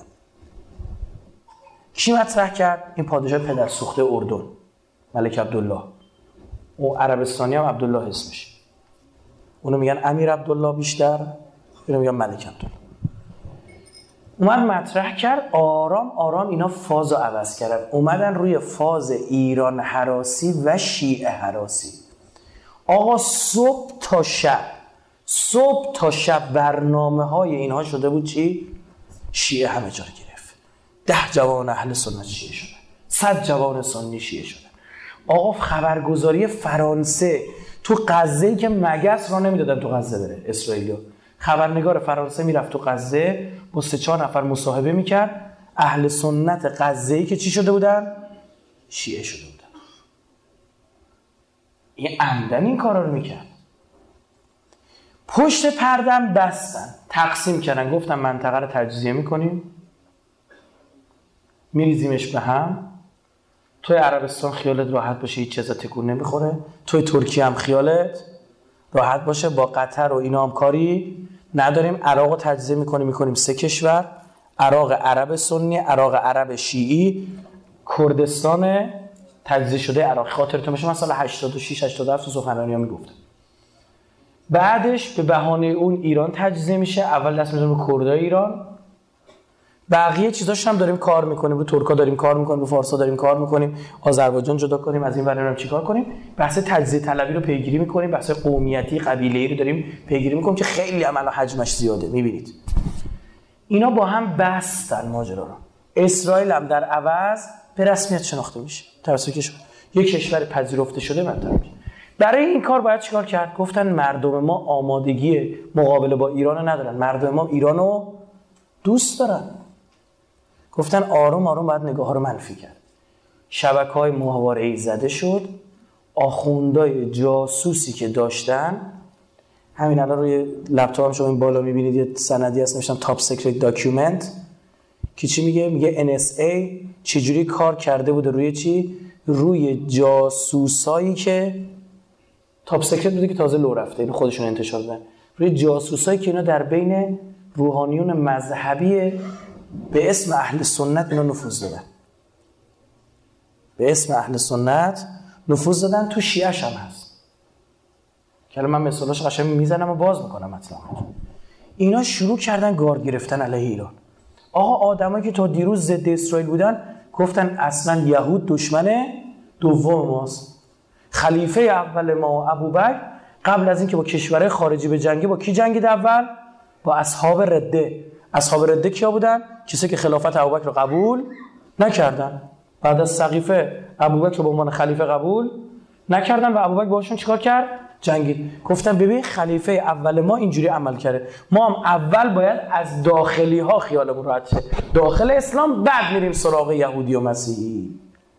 کی مطرح کرد؟ این پادشاه پدر سوخته اردن، ملک عبدالله. او عربستانی هم عبدالله اسمش. اونو میگن امیر عبدالله بیشتر، اینو میگن ملک عبدالله. اومد مطرح کرد، آرام آرام اینا فاز رو عوض کردن، اومدن روی فاز ایران هراسی و شیعه هراسی. آقا صبح تا شب برنامه های اینها شده بود چی؟ شیعه همه جا گرفت. 10 جوان اهل سنت شیعه شدن، 100 جوان سنی شیعه شدن. آقا خبرگزاری فرانسه تو غزه‌ای که مگس را نمیدادن تو غزه بره اسرائیلیا، خبرنگار فرانسه میرفت تو غزه با 3-4 نفر مصاحبه میکرد، اهل سنت غزه‌ای که چی شده بودن؟ شیعه شده بودن. این عمدن این کارا رو میکرد. پشت پردم بستن، تقسیم کردن، گفتن منطقه رو تجزیه میکنیم، میریزیمش به هم. توی عربستان خیالت راحت باشه، هیچ چیزا تکون نمیخوره. توی ترکیه هم خیالت راحت باشه، با قطر و اینا هم کاری نداریم. عراق رو تجزیه میکنیم 3 کشور، عراق عرب سنی، عراق عرب شیعی، کردستان تجزیه شده عراق. خاطرتون باشه من سال 86 87 سخنرانی‌ها میگفتم. بعدش به بهانه اون ایران تجزیه میشه، اول دست میذاریم به کردای ایران، بقیه چیزاش هم داریم کار میکنیم، رو ترکا داریم کار میکنیم، رو فارسا داریم کار میکنیم، آذربایجان جدا کنیم، از این ور هم چیکار کنیم، بحث تجزیه طلبی رو پیگیری میکنیم، بحث قومیتی قبیله‌ای رو داریم پیگیری میکنیم که خیلی عملا حجمش زیاده. میبینید اینا با هم بستن ماجرا رو. اسرائیل هم در عوض به رسمیت شناخته میشه توسط یک کشور پذیرفته شده منطقه. برای این کار باید چیکار کرد؟ گفتن مردم ما آمادگی مقابله با ایران ندارن، مردم ما ایرانو دوست دارن. گفتن آروم آروم باید نگاه ها رو منفی کرد. شبکه‌های ماهواره‌ای زده شد، آخوندای جاسوسی که داشتن، همین الان روی لپتاپم شما این بالا می‌بینید یه سندی هست نوشتم تاپ سیکرت داکیومنت که چی میگه؟ میگه NSA چجوری کار کرده بوده روی چی؟ روی جاسوسایی که تاپ سیکرت بوده که تازه لو رفته، اینو خودشون انتشار دادن، روی جاسوسایی که اینا در بین روحانیون مذهبی به اسم اهل سنت اینا نفوذ دادن. به اسم اهل سنت نفوذ دادن. تو شیعه‌ش هم هست که الان من مثالاش قشنگ میزنم و باز میکنم مطلب. اینا شروع کردن گارد گرفتن علیه ایران. آقا آدمایی که تا دیروز ضد اسرائیل بودن گفتن اصلا یهود دشمن دوم ماست. خلیفه اول ما ابوبکر قبل از اینکه با کشورهای خارجی به جنگی با کی جنگید؟ اول با اصحاب رده. اصحاب رده کیا بودن؟ کسی که خلافت ابوبکر رو قبول نکردن. بعد از سقیفه ابوبکر رو به عنوان خلیفه قبول نکردن و ابوبکر باهاشون چیکار کرد؟ جنگید. گفتن ببین خلیفه اول ما اینجوری عمل کرده، ما هم اول باید از داخلی ها خیالمون راحت شه، داخل اسلام، بعد میریم سراغ یهودی و مسیحی.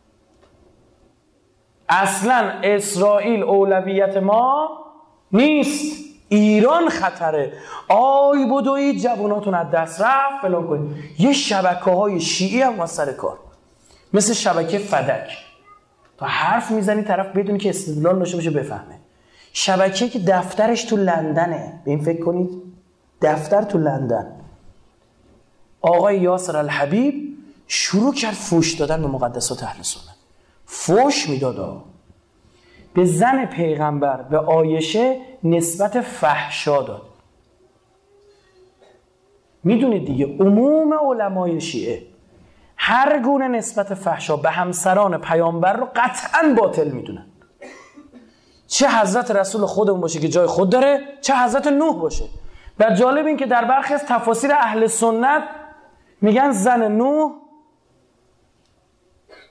اصلا اسرائیل اولویت ما نیست، ایران خطره. آی بدوی جواناتون از دست رفت فلان کنید. یه شبکه‌های شیعی هم واسه سر کار، مثل شبکه فدک، تا حرف میزنی طرف بدون که استدلال داشته باشه بفهمه. شبکه که دفترش تو لندنه، به این فکر کنید، دفتر تو لندن. آقای یاسر الحبیب شروع کرد فوش دادن به مقدسات اهل سنت. فوش میداد به زن پیغمبر، به عایشه نسبت فحشا داد. میدونید دیگه عموم علمای شیعه هر گونه نسبت فحشا به همسران پیامبر رو قطعاً باطل میدونن، چه حضرت رسول خودمون باشه که جای خود داره، چه حضرت نوح باشه. و جالب این که در برخی از تفاسیر اهل سنت میگن زن نوح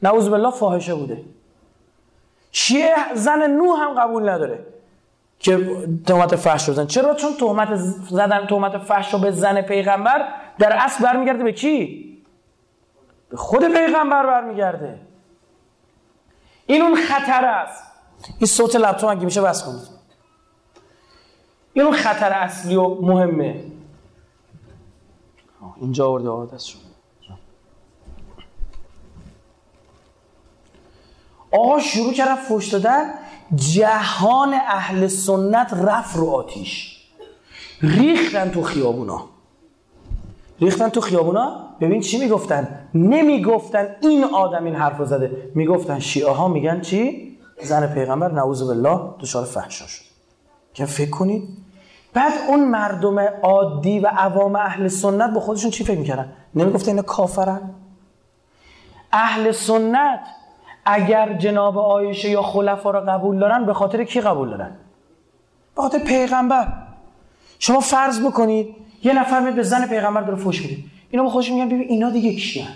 نعوذ بالله فاحشه بوده. شیعه زن نوح هم قبول نداره که تهمت فحش رو زن. چرا؟ چون تهمت فحش رو به زن پیغمبر در اصل برمیگرده به کی؟ به خود پیغمبر برمیگرده. این اون خطر است. این صوت لپتاپ اگه میشه بس کنید. این اون خطر اصلی و مهمه. اینجا آورده عادت شد. آقا شروع کردن فحش دادن، جهان اهل سنت رفت رو آتیش، ریختن تو خیابونا. ببین چی میگفتن؟ نمیگفتن این آدم این حرف رو زده، میگفتن شیعه ها میگن چی؟ زن پیغمبر نعوذ بالله دچار فحشا شد. که فکر کنید بعد اون مردم عادی و عوام اهل سنت با خودشون چی فکر میکردن؟ نمیگفتن اینا کافرن؟ اهل سنت اگر جناب عایشه یا خلفا را قبول دارن، به خاطر کی قبول دارن؟ به خاطر پیغمبر. شما فرض بکنید یه نفر میاد به زن پیغمبر داره فحش میده، اینا به خودشون میگن ببین اینا دیگه کیان؟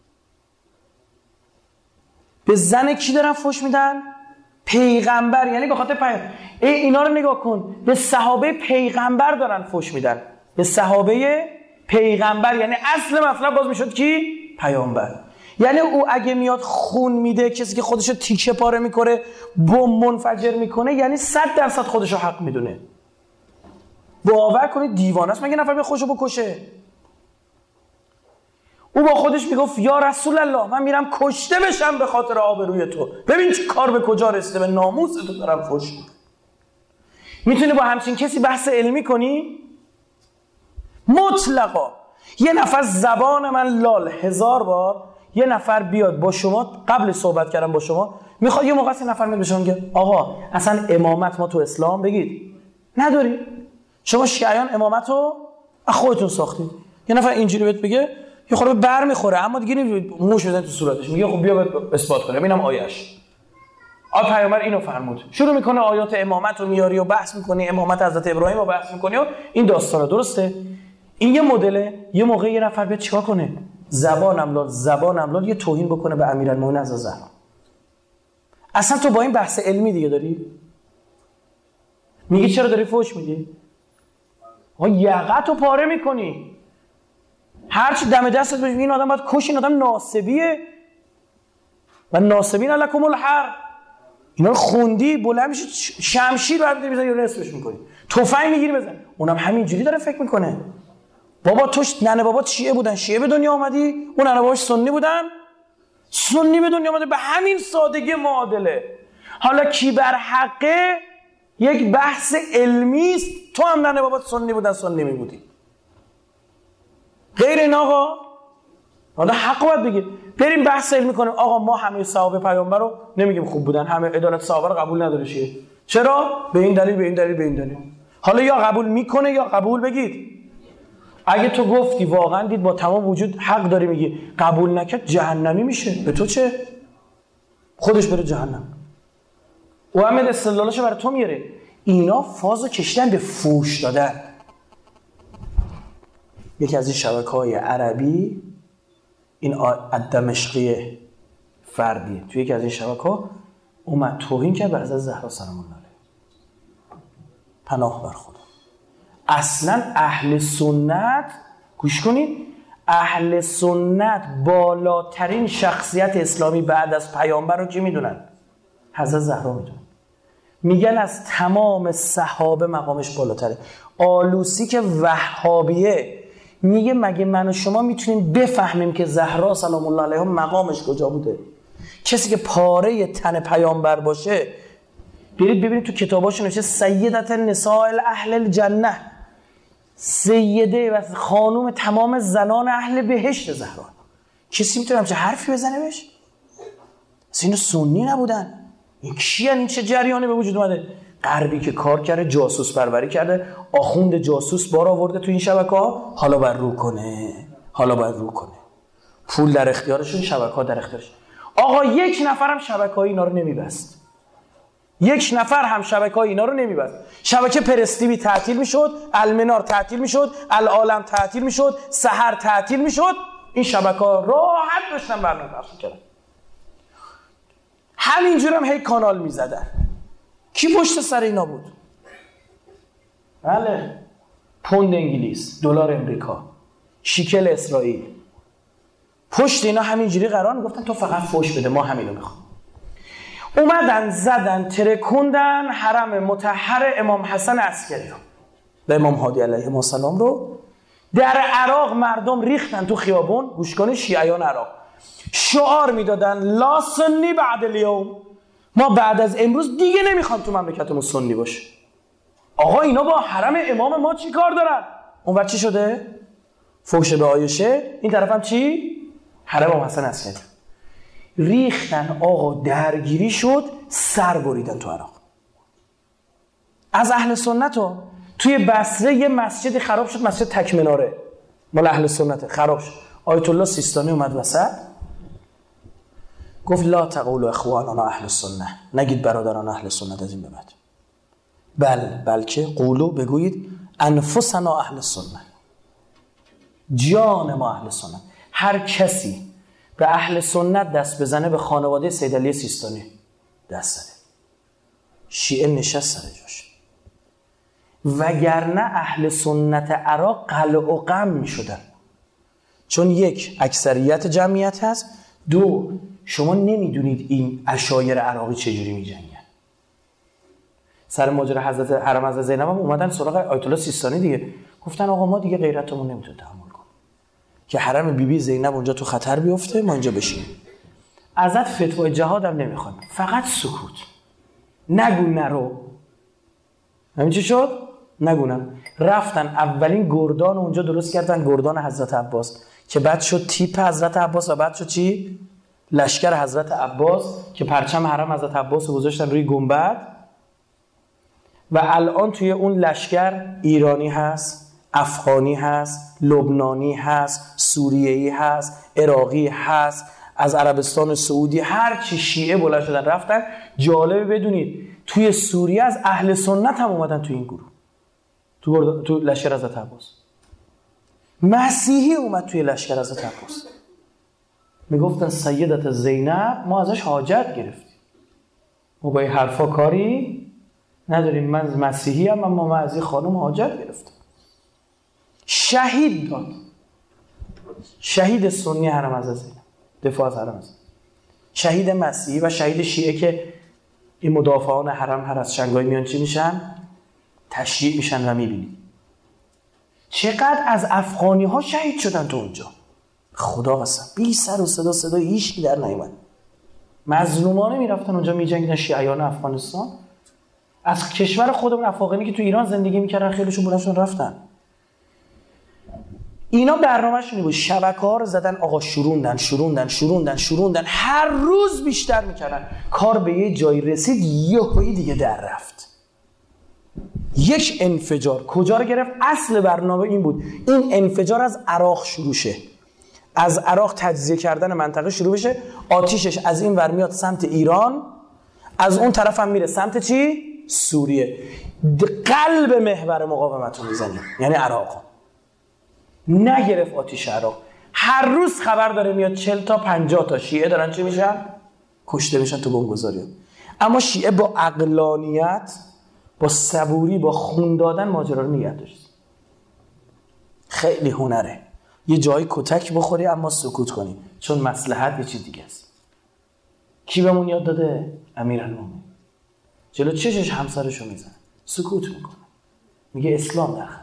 به زن کی دارن فحش میدن؟ پیغمبر. یعنی به خاطر پیغمبر. اینا رو نگاه کن، به صحابه پیغمبر دارن فحش میدن، به صحابه پیغمبر. یعنی اصل مطلب باز میشد کی؟ پیامبر. یعنی او اگه میاد خون میده، کسی که خودشو تیکه پاره میکنه، بمب منفجر میکنه، یعنی 100% خودشو حق میدونه. باور کنید دیوانه است مگه نفر به خودشو بکشه؟ او با خودش میگفت یا رسول الله من میرم کشته بشم به خاطر آبروی تو. ببین چه کار به کجا رسیده، به ناموس تو دارم فحش میدم. میتونی با همچین کسی بحث علمی کنی؟ مطلقا. یه نفر زبان من لال 1000 بار، یه نفر بیاد با شما قبل صحبت کردم با شما، میخواد یه موقع نفر میاد به شما میگه آقا اصلا امامت ما تو اسلام بگید نداری، شما شیعیان امامت رو خودتون ساختید. یه نفر اینجوری بهت بگه یه خورده بر میخوره، اما دیگه نمیدونید موش بزنید تو صورتش، میگه خب بیا اثبات کنم اینم آیه‌اش. پیامبر اینو فرمود. شروع میکنه آیات امامت رو میاری و بحث میکنی، امامت حضرت ابراهیم رو بحث میکنی و این داستانا. درسته؟ این یه مدله. یه موقع یه نفر بیاد چیکار کنه؟ زبانم لال یه توهین بکنه به امیرالمومنین از زهرا. اصلا تو با این بحث علمی دیگه داری؟ میگی چرا داری فحش میدی؟ آقا یقتو پاره میکنی. هرچی دم دستت بشه این آدم باید کش، این آدم ناصبیه و ناصبین لکم الحرب. اینا رو خوندی بلند میشه شمشیر برمی‌داری میذاری رو نصفش میکنی، تفنگ میگیری بزن. اونم همینجوری داره فکر میکنه. بابا توش ننه بابات شیعه بودن، شیعه به دنیا اومدی، اون ننه باباش سنی بودن، سنی به دنیا اومده. به همین سادگی معادله. حالا کی بر حقه یک بحث علمی است. تو هم ننه بابات سنی بودن، سنی میبودی. غیر این آقا حالا حق باید بگیر. بریم بحث علمی کنیم. آقا ما همه صحابه پیامبر رو نمیگیم خوب بودن، همه عدالت صحابه رو قبول نداره شیعه. چرا؟ به این دلیل. حالا یا قبول میکنه یا قبول بگید. اگه تو گفتی واقعا دید با تمام وجود حق داری میگی، قبول نکرد جهنمی میشه. به تو چه؟ خودش بره جهنم. و همه استدلالاشو برای تو میاره. اینا فازو کشیدن به فوش دادن. یکی از این شبکه‌های عربی، این دمشقی فردی، توی یکی از این شبکه‌ها اومد توهین کرد به حضرت زهرا سلام الله علیها. پناه بر خدا. اصلا اهل سنت گوش کنید، اهل سنت بالاترین شخصیت اسلامی بعد از پیامبر رو کی میدونن؟ حضرت زهرا میدونن. میگن از تمام صحابه مقامش بالاتره. آلوسی که وهابیه میگه مگه من و شما میتونیم بفهمیم که زهرا سلام الله علیها مقامش کجا بوده؟ کسی که پاره تن پیامبر باشه، برید ببینید تو کتاباشون نوشته سیدت نساء اهل الجنه، سیده و خانوم تمام زنان اهل بهشت زهرا. کسی میتونه همچه حرفی بزنه بهش؟ اصلا اینو سنی نبودن. این کیان؟ این چه جریانی به وجود اومده؟ غربی که کار کرده، جاسوس پروری کرده، آخوند جاسوس بار آورده تو این شبکه‌ها، حالا باید رو کنه. پول در اختیارشون، شبکه‌ها در اختیارش. آقا یک نفر هم شبکه‌های اینا رو نمیبست. شبکه پرستیوی تعطیل میشد، المنار تعطیل میشد، العالم تعطیل میشد، سحر تعطیل میشد. این شبکه‌ها راحت داشتن برنامه پخش می‌کردن. همینجور هم هی کانال میزدن. کی پشت سر اینا بود؟ بله، پوند انگلیس، دلار امریکا، شیکل اسرائیل. پشت اینا همینجوری قرار میگفتن تو فقط فوش بده، ما همینو میخوام. اومدن زدن ترکوندن حرم مطهر امام حسن عسکری رو، به امام هادی علیه السلام رو. در عراق مردم ریختن تو خیابون، گوش کنه، شیعیان عراق شعار میدادن لا سنی بعد الیوم، ما بعد از امروز دیگه نمیخوام تو مملکتمون سنی باشه. آقا اینا با حرم امام ما چی کار دارن؟ اون وقت چی شده؟ فوش به عایشه، این طرف هم چی؟ حرم امام حسن عسکری. ریختن آقا، درگیری شد، سر بریدن تو عراق. از اهل سنت ها توی بصره یه مسجد خراب شد، مسجد تک مناره مال اهل سنت خراب شد. آیت الله سیستانی اومد وسط، گفت لا تقولوا اخواننا اهل السنه، نگید برادران اهل سنت از این به بعد، بلکه قولوا، بگویید انفسنا اهل السنه، جان ما اهل سنت. هر کسی به اهل سنت دست بزنه به خانواده سید علی سیستانی دست زده، شیعه نشست سر جاش. وگرنه اهل سنت عراق قلع و قم می شدن، چون یک، اکثریت جمعیت هست، دو، شما نمیدونید این عشایر عراقی چجوری می جنگن. سر ماجرا حرم حضرت زینب هم اومدن سراغ آیت الله سیستانی دیگه، گفتن آقا ما دیگه غیرتمون نمیتونه تحمل کنه که حرم بیبی زینب اونجا تو خطر بیفته، ما اینجا بشینیم. ازت فتوای جهاد هم نمیخوایم، فقط سکوت، نگو نرو. همین چی شد؟ نگونم. رفتن اولین گردان اونجا درست کردن، گردان حضرت عباس، که بعد شد تیپ حضرت عباس و بعد شد چی؟ لشکر حضرت عباس، که پرچم حرم حضرت عباس رو گذاشتن روی گنبد. و الان توی اون لشکر ایرانی هست، افغانی هست، لبنانی هست، سوریه‌ای هست، عراقی هست، از عربستان سعودی، هر چی شیعه بلند شدن رفتن. جالبه بدونید توی سوریه از اهل سنت هم اومدن توی این گروه، تو لشکر حضرت عباس. مسیحی اومد توی لشکر حضرت عباس، میگفتن سیدت زینب، ما ازش حاجت گرفتیم، ما با این حرفا کاری نداریم، من مسیحی هم اما من از این خانم حاجت گرفتم. شهید داد، شهید سنی حرم حضرت زینب، دفاع از حرم، شهید مسیحی و شهید شیعه که این مدافعان حرم هر از شنگای میان چی میشن؟ تشییع میشن و میبینید چقدر از افغانی ها شهید شدن تو اونجا. خدا قسم بی سر و صدا هیچ کی در نیومد. مظلومانه میرفتن اونجا میجنگیدن شیعیان افغانستان. از کشور خودمون افغانی که تو ایران زندگی میکردن خیلیشون بلندشون رفتن. اینا برنامه‌شون بود، شبکه‌ها رو زدن آقا، شوروندن، هر روز بیشتر میکردن. کار به یه جایی رسید، یهویی دیگه در رفت. یک انفجار کجا رو گرفت؟ اصل برنامه این بود، این انفجار از عراق شروع شه، از عراق تجزیه کردن منطقه شروع بشه، آتیشش از این ور میاد سمت ایران، از اون طرف هم میره سمت چی؟ سوریه. قلب محور مقاومت رو میزنیم، یعنی عراق. نگرفت آتیش عراق. هر روز خبر داره میاد 40 تا 50 تا شیعه دارن چی میشن؟ کشته میشن تو بمبگذاری. اما شیعه با عقلانیت، با صبوری، با خون دادن ماجرا رو نگه داشت. خیلی هنره یه جایی کتک بخوری اما سکوت کنی، چون مصلحت یه چیز دیگه است. کی بهمون یاد داده؟ امیرالمومنین. جلو چشش همسرشو میزنه، سکوت میکنه، میگه اسلام در خطر.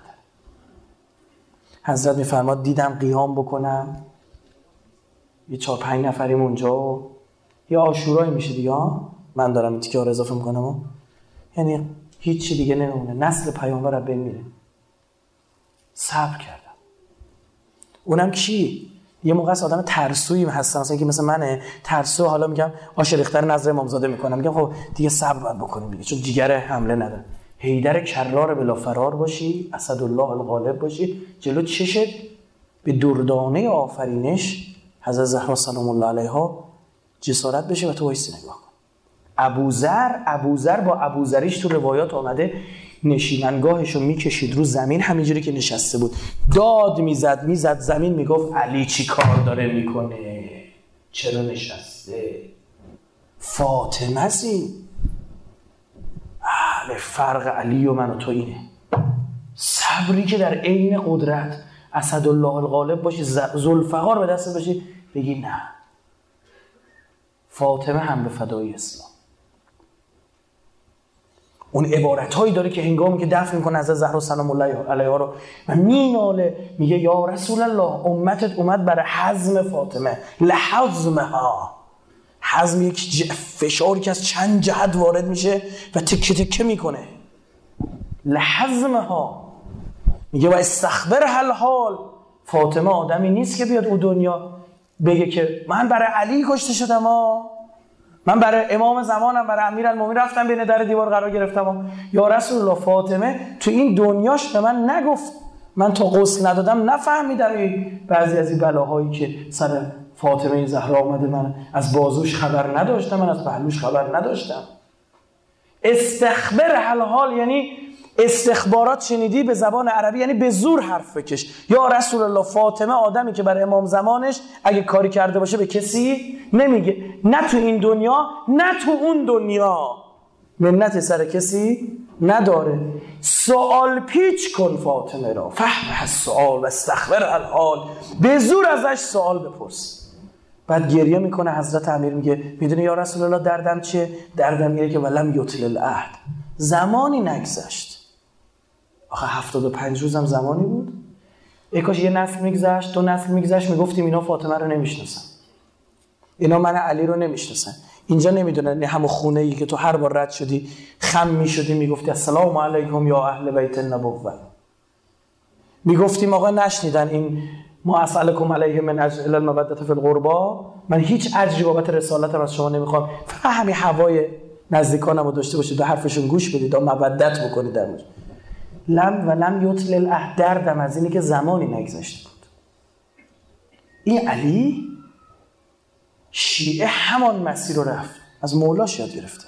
حضرت میفرماد دیدم قیام بکنم، یه 4-5 نفریم اونجا و یه عاشورایی میشه دیگه، من دارم این تیکه ها رو اضافه میکنم، یعنی هیچی دیگه نمونه، نسل پیامبر بین میره. صبر کردم. اونم کی؟ یه موقع از آدم ترسویی هستم، مثلا که مثل منه ترسو، حالا میگم آش ریختر نظر امامزاده میکنم، میگم خب دیگه صبر باید بکنیم دیگه، چون جیگر حمله نداره. حیدر کرار بلا فرار باشی، اسدالله الغالب باشی، جلو چشت به دردانه آفرینش حضرت زهرا سلام الله علیها جسارت بشه و تو وایسی نگاه کن. ابوذر با ابوذریش تو روایات آمده نشیمنگاهشو میکشید رو زمین، همینجوری که نشسته بود داد میزد زمین، میگفت علی چی کار داره میکنه، چرا نشسته؟ فاطمه سی. به فرق علی و من و تو اینه، صبری که در عین قدرت اسدالله الغالب باشی، ذوالفقار به دست باشی، بگی نه فاطمه هم به فدای اسلام. اون عبارتهایی داره که هنگامی که دفن میکنه از زهرا سلام الله علیها رو و میناله، میگه یا رسول الله امتت اومد برای حزم فاطمه، لحزمها. حزم یک فشاری که از چند جهت وارد میشه و تکه تکه میکنه. لحزمها میگه و استخبر الحال. فاطمه آدمی نیست که بیاد او دنیا بگه که من برای علی کشته شدم، من برای امام زمانم، برای امیرالمومنین رفتم بین در دیوار قرار گرفتم. یا رسول الله فاطمه تو این دنیاش به من نگفت، من تا غسل ندادم نفهمیدم بعضی از این بلاهایی که سر فاطمه زهرا آمده، من از بازوش خبر نداشتم، من از پهلوش خبر نداشتم. استخبر الحال یعنی استخبارات شنیدی به زبان عربی یعنی به زور حرف بکش. یا رسول الله فاطمه آدمی که برای امام زمانش اگه کاری کرده باشه به کسی نمیگه، نه تو این دنیا نه تو اون دنیا، منت سر کسی نداره. سوال پیچ کن فاطمه را، فهم السؤال و استخبر الحال، به زور ازش سوال بپرس. بعد گریه میکنه حضرت امیر میگه میدونی یا رسول الله دردم چیه؟ دردم اینه که ولم یطل العهد، زمانی نگذشت. آخه 75 روزم زمانی بود. ای کاش یه نسل میگذشت، 2 نسل میگذشت، میگفتیم اینا فاطمه رو نمیشناسن، اینا من علی رو نمیشناسن. اینجا نمیدونن همون خونه ای که تو هر بار رد شدی خم میشدی میگفتی السلام علیکم یا اهل بیت النبوه، میگفتیم آقا نشنیدن این ما اسالکم علیه من اجر المودة فی القربا، من هیچ اجری بابت رسالتم از شما نمیخوام، فقط همین هوای نزدیکانم رو داشته باشید و حرفشون گوش بدید و مودت بکنید در موجود. لم یطل العهد، دردم از اینه که زمانی نگذشته بود. این علی شیعه همان مسیر رو رفت، از مولاش یاد گرفته.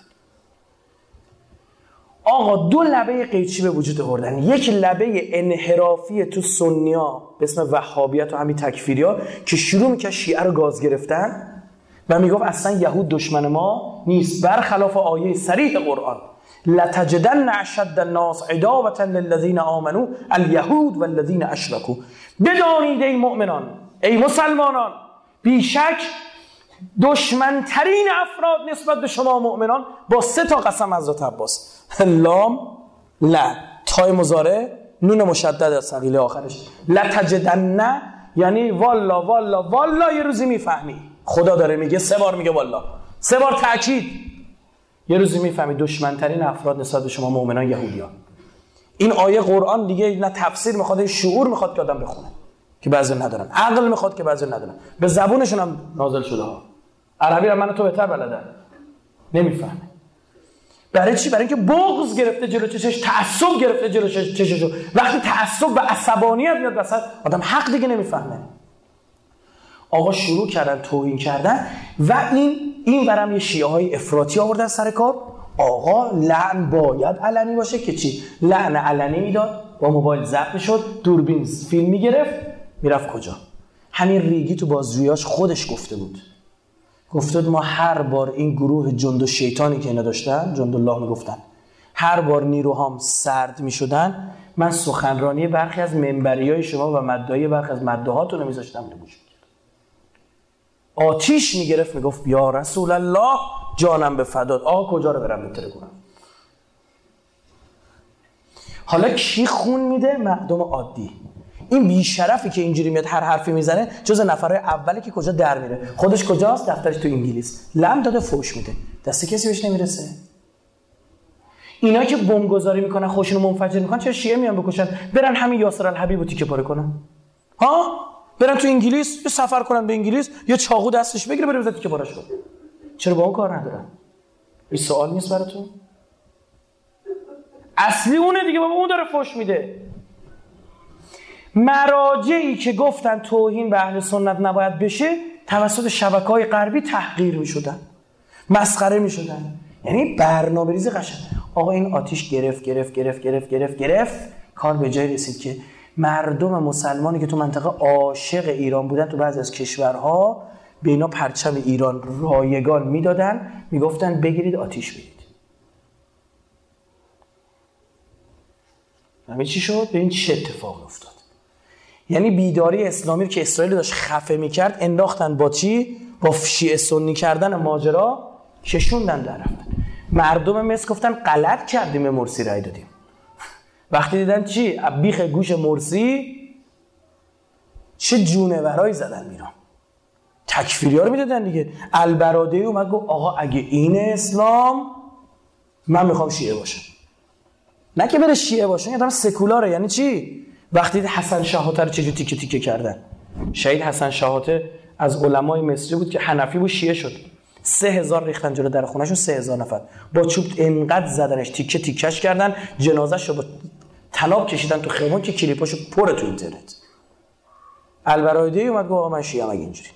آقا 2 لبه قیچی به وجود آوردن، یک لبه انحرافی تو سنیا به اسم وهابیت و همین تکفیریا که شروع میکنه شیعه رو گاز گرفتن و میگفت اصلا یهود دشمن ما نیست، برخلاف آیه صریح قرآن لتجدن اشد الناس عداوة للذین آمنوا الیهود والذین اشرکوا. بدانید ای مؤمنان، ای مسلمانان، بیشک دشمنترین افراد نسبت به شما مؤمنان با 3 قسم حضرت عباس، لام لا تای مضارع نون مشدد از ثقیله آخرش، لتجدن یعنی والا والا والا، یه روزی میفهمی خدا داره میگه 3 بار میگه والا، 3 بار تأکید، یه روزی میفهمی دشمنترین افراد نسبت به شما مؤمنان یهودیان. این آیه قرآن دیگه نه تفسیر میخواد، شعور میخواد که آدم بخونه که بعضی ندارن، عقل میخواد که بعضی ندارن، به زبونشون هم نازل شده ها. عربی رو من تو بهتر بلدن، نمیفهمه. برای چی؟ برای اینکه بغض گرفته جلو چشش، تعصب گرفته جلو چششو. وقتی تعصب و عصبانیت میاد وسط، آدم حق دیگه نمیفهمه. آقا شروع کردن توهین کردن و این ورم یه شیعه های افراطی آوردن سر کار. آقا لعن باید علنی باشه که چی؟ لعن علنی میداد، با موبایل ضبط میشد، دوربین فیلم میگرفت، میرفت کجا؟ همین ریگی تو بازجوییاش خودش گفته بود ما هر بار این گروه جند و شیطانی که اینا داشتن، جند الله میگفتن، هر بار نیروهام سرد میشدن، من سخنرانی برخی از منبریای شما و مدعای برخی از مدعاهاتون رو میذاشتم گوش میکردم. آتیش میگرفت، میگفت یا رسول الله جانم به فدات. آقا کجا رو برم بتره کنم؟ حالا کی خون میده؟ مردم عادی. این بیشرفی که اینجوری میاد هر حرفی میزنه جز نفرهای اولی که کجا در میره، خودش کجاست؟ دفترش تو انگلیس، لم داده فوش میده، دست کسی بهش نمیرسه. اینا که بمبگذاری میکنن، خودشونو منفجر میکنن، چرا شیعه میان بکشن؟ برن همین یاسر الحبیب رو تیکه پاره کنن؟ ها؟ برن تو انگلیس یه سفر کنن به انگلیس، یه چاقو دستش بگیره بره بزنه تیکه پارهش کنه. چرا با اون کار ندارن؟ این سوال نیست براتون؟ اصلی اونه دیگه، بابا اون داره فوش میده. مراجعی که گفتن توهین به اهل سنت نباید بشه توسط شبکه‌های غربی تحقیر می‌شدن، مسخره می‌شدن. یعنی برنامه‌ریزی قشنگ. آقا این آتیش گرفت، کار به جای رسید که مردم مسلمانی که تو منطقه عاشق ایران بودن تو بعضی از کشورها به اینا پرچم ایران رایگان میدادن، میگفتن بگیرید آتیش بدید. همین چی شد؟ به این چه اتفاق افتاد؟ یعنی بیداری اسلامی که اسرائیل داشت خفه میکرد انداختن با چی؟ با شیعه سنی کردن ماجرا کشوندن در رفتن. مردم مصر گفتن غلط کردیم به مرسی رای دادیم. وقتی دیدن چی؟ بیخ گوش مرسی چه جونورایی زدن میران، تکفیری ها رو میدادن دیگه. البرادعی اومد گفت آقا اگه این اسلام من میخوام شیعه باشم. نه که بره شیعه باشه، یه آدم سکولاره. یعنی چی؟ وقتی حسن شحاته رو چجوری تیکه تیکه کردن. شهید حسن شحاته از علمای مصری بود که حنفی بود، شیعه شد. 3000 ریختن جلو در خونه‌شون، 3000 نفر با چوب انقدر زدنش، تیکه تیکش کردن، جنازه‌شو با طناب کشیدن تو خیابون که کلیپاشو پر تو اینترنت. البرادعی اومد گفت آقا من شیعه‌ام اگه اینجوری.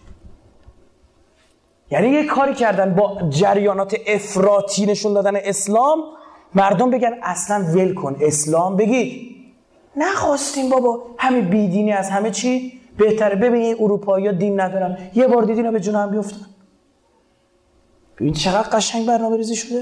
یعنی یه کاری کردن با جریانات افراطی نشون دادن اسلام، مردم بگن اصلا ول کن اسلام. بگید نخواستیم بابا، همه بیدینی از همه چی بهتره. ببین این اروپایی‌ها دین ندارن، یه بار دیدین اینا به جون هم بیفتن. ببین چقدر قشنگ برنامه‌ریزی شده.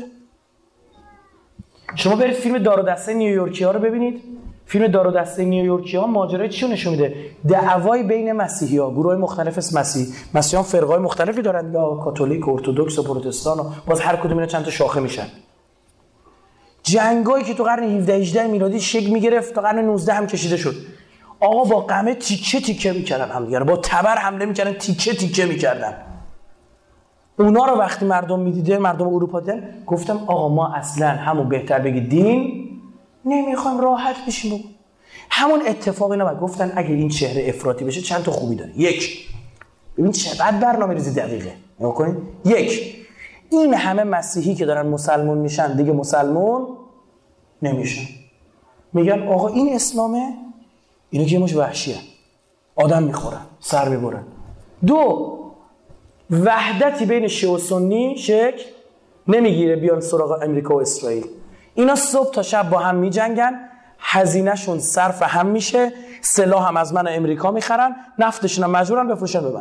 شما برید فیلم دار و دسته نیویورکی‌ها رو ببینید. فیلم دار و دسته نیویورکی‌ها ماجرای چی رو نشون میده؟ دعوای بین مسیحی‌ها، گروه‌های مختلف از مسیحیان فرقای مختلفی دارن، یا کاتولیک، ارتدوکس و پروتستان، و باز هر کدوم اینا چند تا شاخه میشن. جنگایی که تو قرن 17 18 میلادی شکل میگرفت تا قرن 19 هم کشیده شد. آقا با قمه تیکه تیکه میکردن همدیگه، با تبر حمله میکردن، تیکه تیکه میکردن. اونا رو وقتی مردم میدیدن، مردم اروپا دیدن، گفتم آقا ما اصلا همون بهتر بگید دین نمیخوایم، راحت بشیم بگو. همون اتفاقی نبود. گفتن اگه این چهره افراطی بشه چند تا خوبی داره. یک، ببین چقدر برنامه‌ریزی دقیقه. نگاه کنید. یک، این همه مسیحی که دارن مسلمون میشن دیگه مسلمون نمیشن. میگن آقا این اسلامه، اینا که مش وحشیه، آدم میخورن، سر میبرن. دو، وحدتی بین شیعه و سنی شکل نمیگیره بیان سراغ امریکا و اسرائیل. اینا صبح تا شب با هم میجنگن، هزینه‌شون صرف هم میشه، سلاح هم از من امریکا میخرن، نفتشون هم مجبورن بفروشن ببن.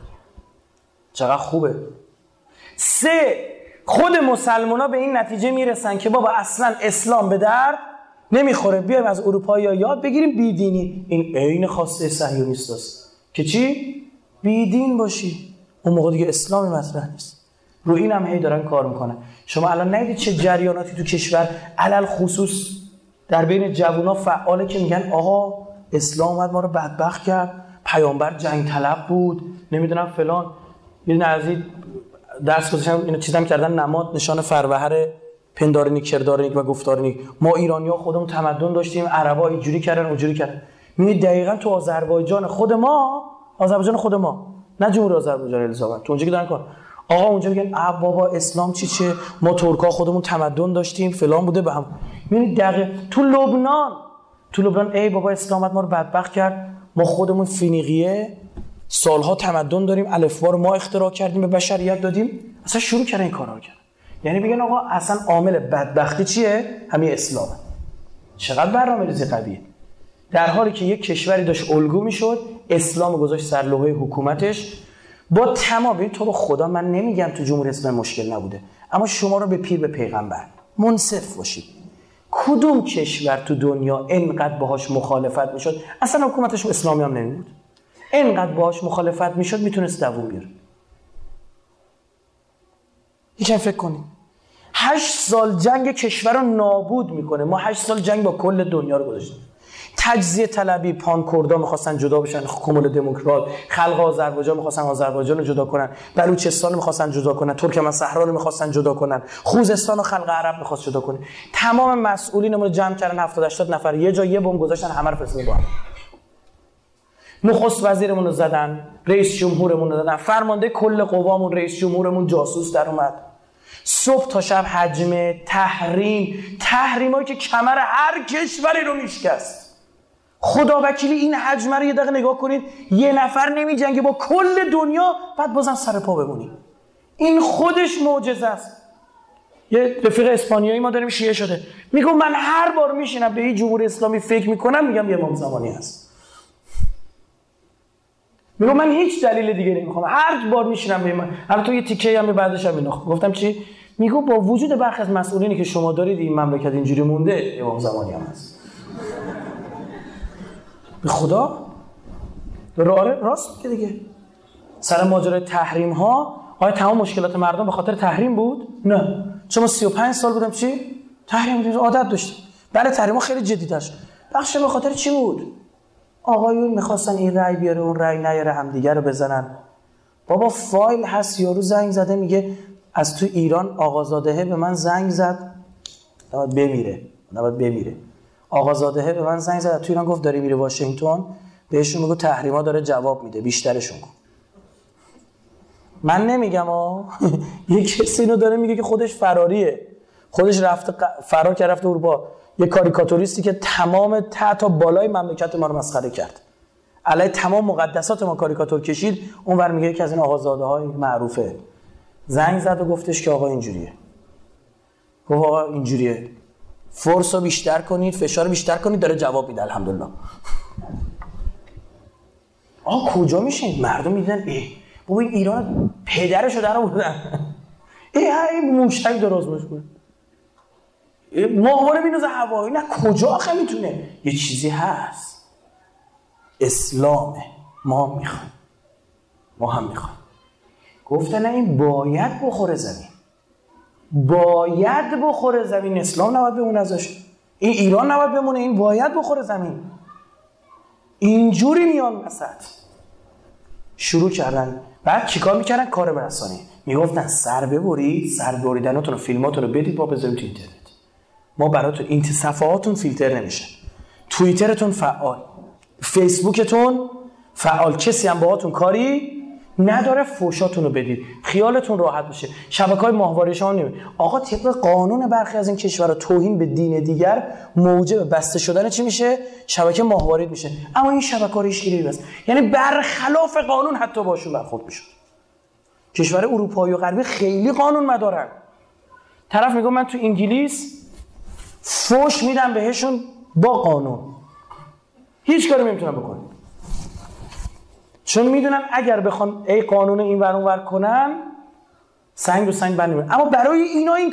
چقدر خوبه. سه، خود مسلمان‌ها به این نتیجه میرسن که بابا اصلا اسلام به درد نمیخوره، بیایم از اروپایی‌ها یاد بگیریم بیدینی. این عین خواسته صهیونیست است که چی؟ بیدین باشی. اون موقع دیگه اسلامی مطرح نیست. رو این هم هی دارن کار میکنن. شما الان ندید چه جریاناتی تو کشور علل خصوص در بین جوونا فعاله که میگن آقا اسلام اومد ما رو بدبخت کرد، پیامبر جنگ طلب بود، نمیدونم فلان. یه نزدیک درس گذاشتم اینو چیزام کردن، نماد نشان فروهر پندارنیک، کردارنیک و گفتارنیک. ما ایرانی‌ها خودمون تمدن داشتیم، عربا اینجوری کردن اونجوری کردن. میبینید دقیقاً تو آذربایجان خود ما، نه جمهوری آذربایجان الیزابت، تو اونجا که دارن کار، آقا اونجا میگن بابا اسلام چه ما ترکا خودمون تمدن داشتیم فلان بوده به هم. میبینید دقیقاً تو لبنان ای بابا اسلام ما رو بدبخت کرد، ما خودمون فینیقیه سالها تمدن داریم، الفبا رو ما اختراع کردیم به بشریت دادیم. اصلا شروع کردن این کارا رو کردن. یعنی بگن آقا اصلا عامل بدبختی چیه؟ همین اسلامه. چقدر برنامه‌ریزی قویه. در حالی که یک کشوری داشت الگو میشد، اسلام گذاشت سر لوحه حکومتش با تمام این. تو به خدا من نمیگم تو جمهوری اسلامی مشکل نبوده، اما شما رو به پیر به پیغمبر منصف باشید. کدوم کشور تو دنیا اینقدر باهاش مخالفت میشد، اصلا حکومتش اسلامی هم نمیبود، اینقدر باهاش مخالفت میشد میتونست دووم بیاره؟ یکم فکر کنیم. 8 سال جنگ کشور رو نابود میکنه. ما 8 سال جنگ با کل دنیا رو گذاشتیم. تجزیه طلبی، پانکوردا میخواستن جدا بشن، کمال دموکرات، خلق آذربایجان میخواستن آذربایجان رو جدا کنن، بلوچستان میخواستن جدا کنن، ترکمنصحرا رو میخواستن جدا کنن، خوزستان و خلق عرب میخواست جدا کنه. تمام مسئولینمون رو جمع کردن 70 80 نفر، یه جا یه بمب گذاشتن، همه رو فرستادن با هم. نخست وزیرمون رو زدن، رئیس جمهورمون رو زدن، فرمانده کل قوامون رئیس جمهورمون جاسوس در اومد. صبح تا شب حجمه، تحریمایی که کمر هر کشوری رو میشکست. خدا وکیلی این حجمه رو یه دقیقه نگاه کنید، یه نفر نمی جنگه با کل دنیا، بعد بازم سر پا بمونی. این خودش معجزه است. یه رفیق اسپانیایی ما داریم شیعه شده، میگم من هر بار میشینم به این جمهوری اسلامی فکر میکنم، میگم یه امام زمانی هست. میگم من هیچ دلیل دیگه نمیخوام، هر بار میشینم به من. البته یه تیکه هم بعدش هم اینو گفتم چی؟ میگم با وجود برخی از مسئولینی که شما دارید این مملکت اینجوری مونده، امام زمانی هم هست. به خدا راست که دیگه. سر ماجرای تحریم ها آیا تمام مشکلات مردم به خاطر تحریم بود؟ نه. چون 35 سال بودم چی؟ تحریم عادت داشتم. برای تحریم ها خیلی جدی‌تر شد. بخش به خاطر چی بود؟ آقایون میخواستن این رأی بیاره اون رأی نیاره همدیگه رو بزنن. بابا فایل هست، یارو زنگ زده میگه از تو ایران آقازاده به من زنگ زد نباید بمیره. آقازاده به من زنگ زد تو ایران گفت داره میره واشنگتن، بهشون میگه تحریما داره جواب میده، بیشترشون کن. من نمیگم یه کسی اینو داره میگه که خودش فراریه، خودش فرار کرده رفته اروپا. یه کاریکاتوریستی که تمام تا بالای مملکت ما رو مسخره کرد، علیه تمام مقدسات ما کاریکاتور کشید. اونور میگه یکی از این آقازاده‌های معروفه زنگ زد و گفتش که آقا اینجوریه. گفت آقا اینجوریه، فورس رو بیشتر کنید، فشار رو بیشتر کنید، داره جواب میده. الحمدلله. آقا کجا میشین؟ مردم میدن بابا این ایران پدرشو در آوردن. این موشک درست میشه. ماهواره میندازه هوایی. نه کجا آخه میتونه؟ یه چیزی هست، اسلامه. ما هم میخوایم. گفتن نه این باید بخوره زمین. اسلام نباید بمونه ازش، این ایران نباید بمونه، این باید بخوره زمین. اینجوری میان وسط شروع کردن. بعد چیکار میکردن؟ کار برسانی. میگفتن سر ببریدناتون و فیلماتون رو بدید با بذاریم تو اینترنت. ما براتون این صفحاتون فیلتر نمیشه، توییترتون فعال، فیسبوکتون فعال، کسی هم باهاتون کاری نداره، فوشاتون رو بدید، خیالتون راحت بشه. شبکه‌های ماهواره شما نمی. آقا طبق قانون برخی از این کشورها توهین به دین دیگر موجب بسته شدن چی میشه؟ شبکه ماهواره میشه. اما این شبکه‌ها رو هیچ کی نمی‌بسته، یعنی برخلاف قانون حتی باشون برخورد میشه. کشور اروپایی و غربی خیلی قانون مدارن. طرف میگه من تو انگلیس فوش میدم بهشون با قانون، هیچ کاری نمیتونم بکنم، چون میدونن اگر بخوان ای قانون این ور اون ور کنن سنگ رو سنگ بند نمی‌کنن. اما برای اینا این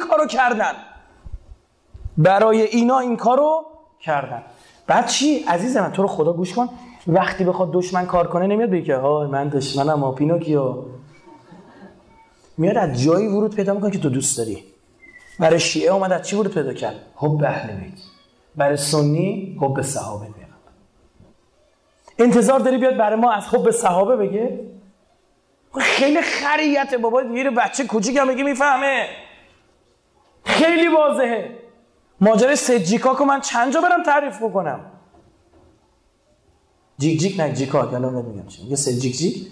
کارو کردن. بعد چی؟ عزیز من تو رو خدا گوش کن، وقتی بخواد دشمن کار کنه نمیاد بگه که ها من دشمنم پینوکیو، میاد از جایی ورود پیدا میکنه که تو دوست داری. برای شیعه اومد از چی ورود پیدا کرد؟ حب اهل بیت. برای سنی حب صحابه پیغمبر. انتظار داری بیاد برای ما از حب صحابه بگه؟ خیلی خریته بابا، یه بچه کوچیک هم بگه میفهمه. خیلی واضحه. ماجرای سید جیکاک رو من چند جا برم تعریف بکنم. جیک نه جیکاک، الان نمیگم چی. یه سید جیک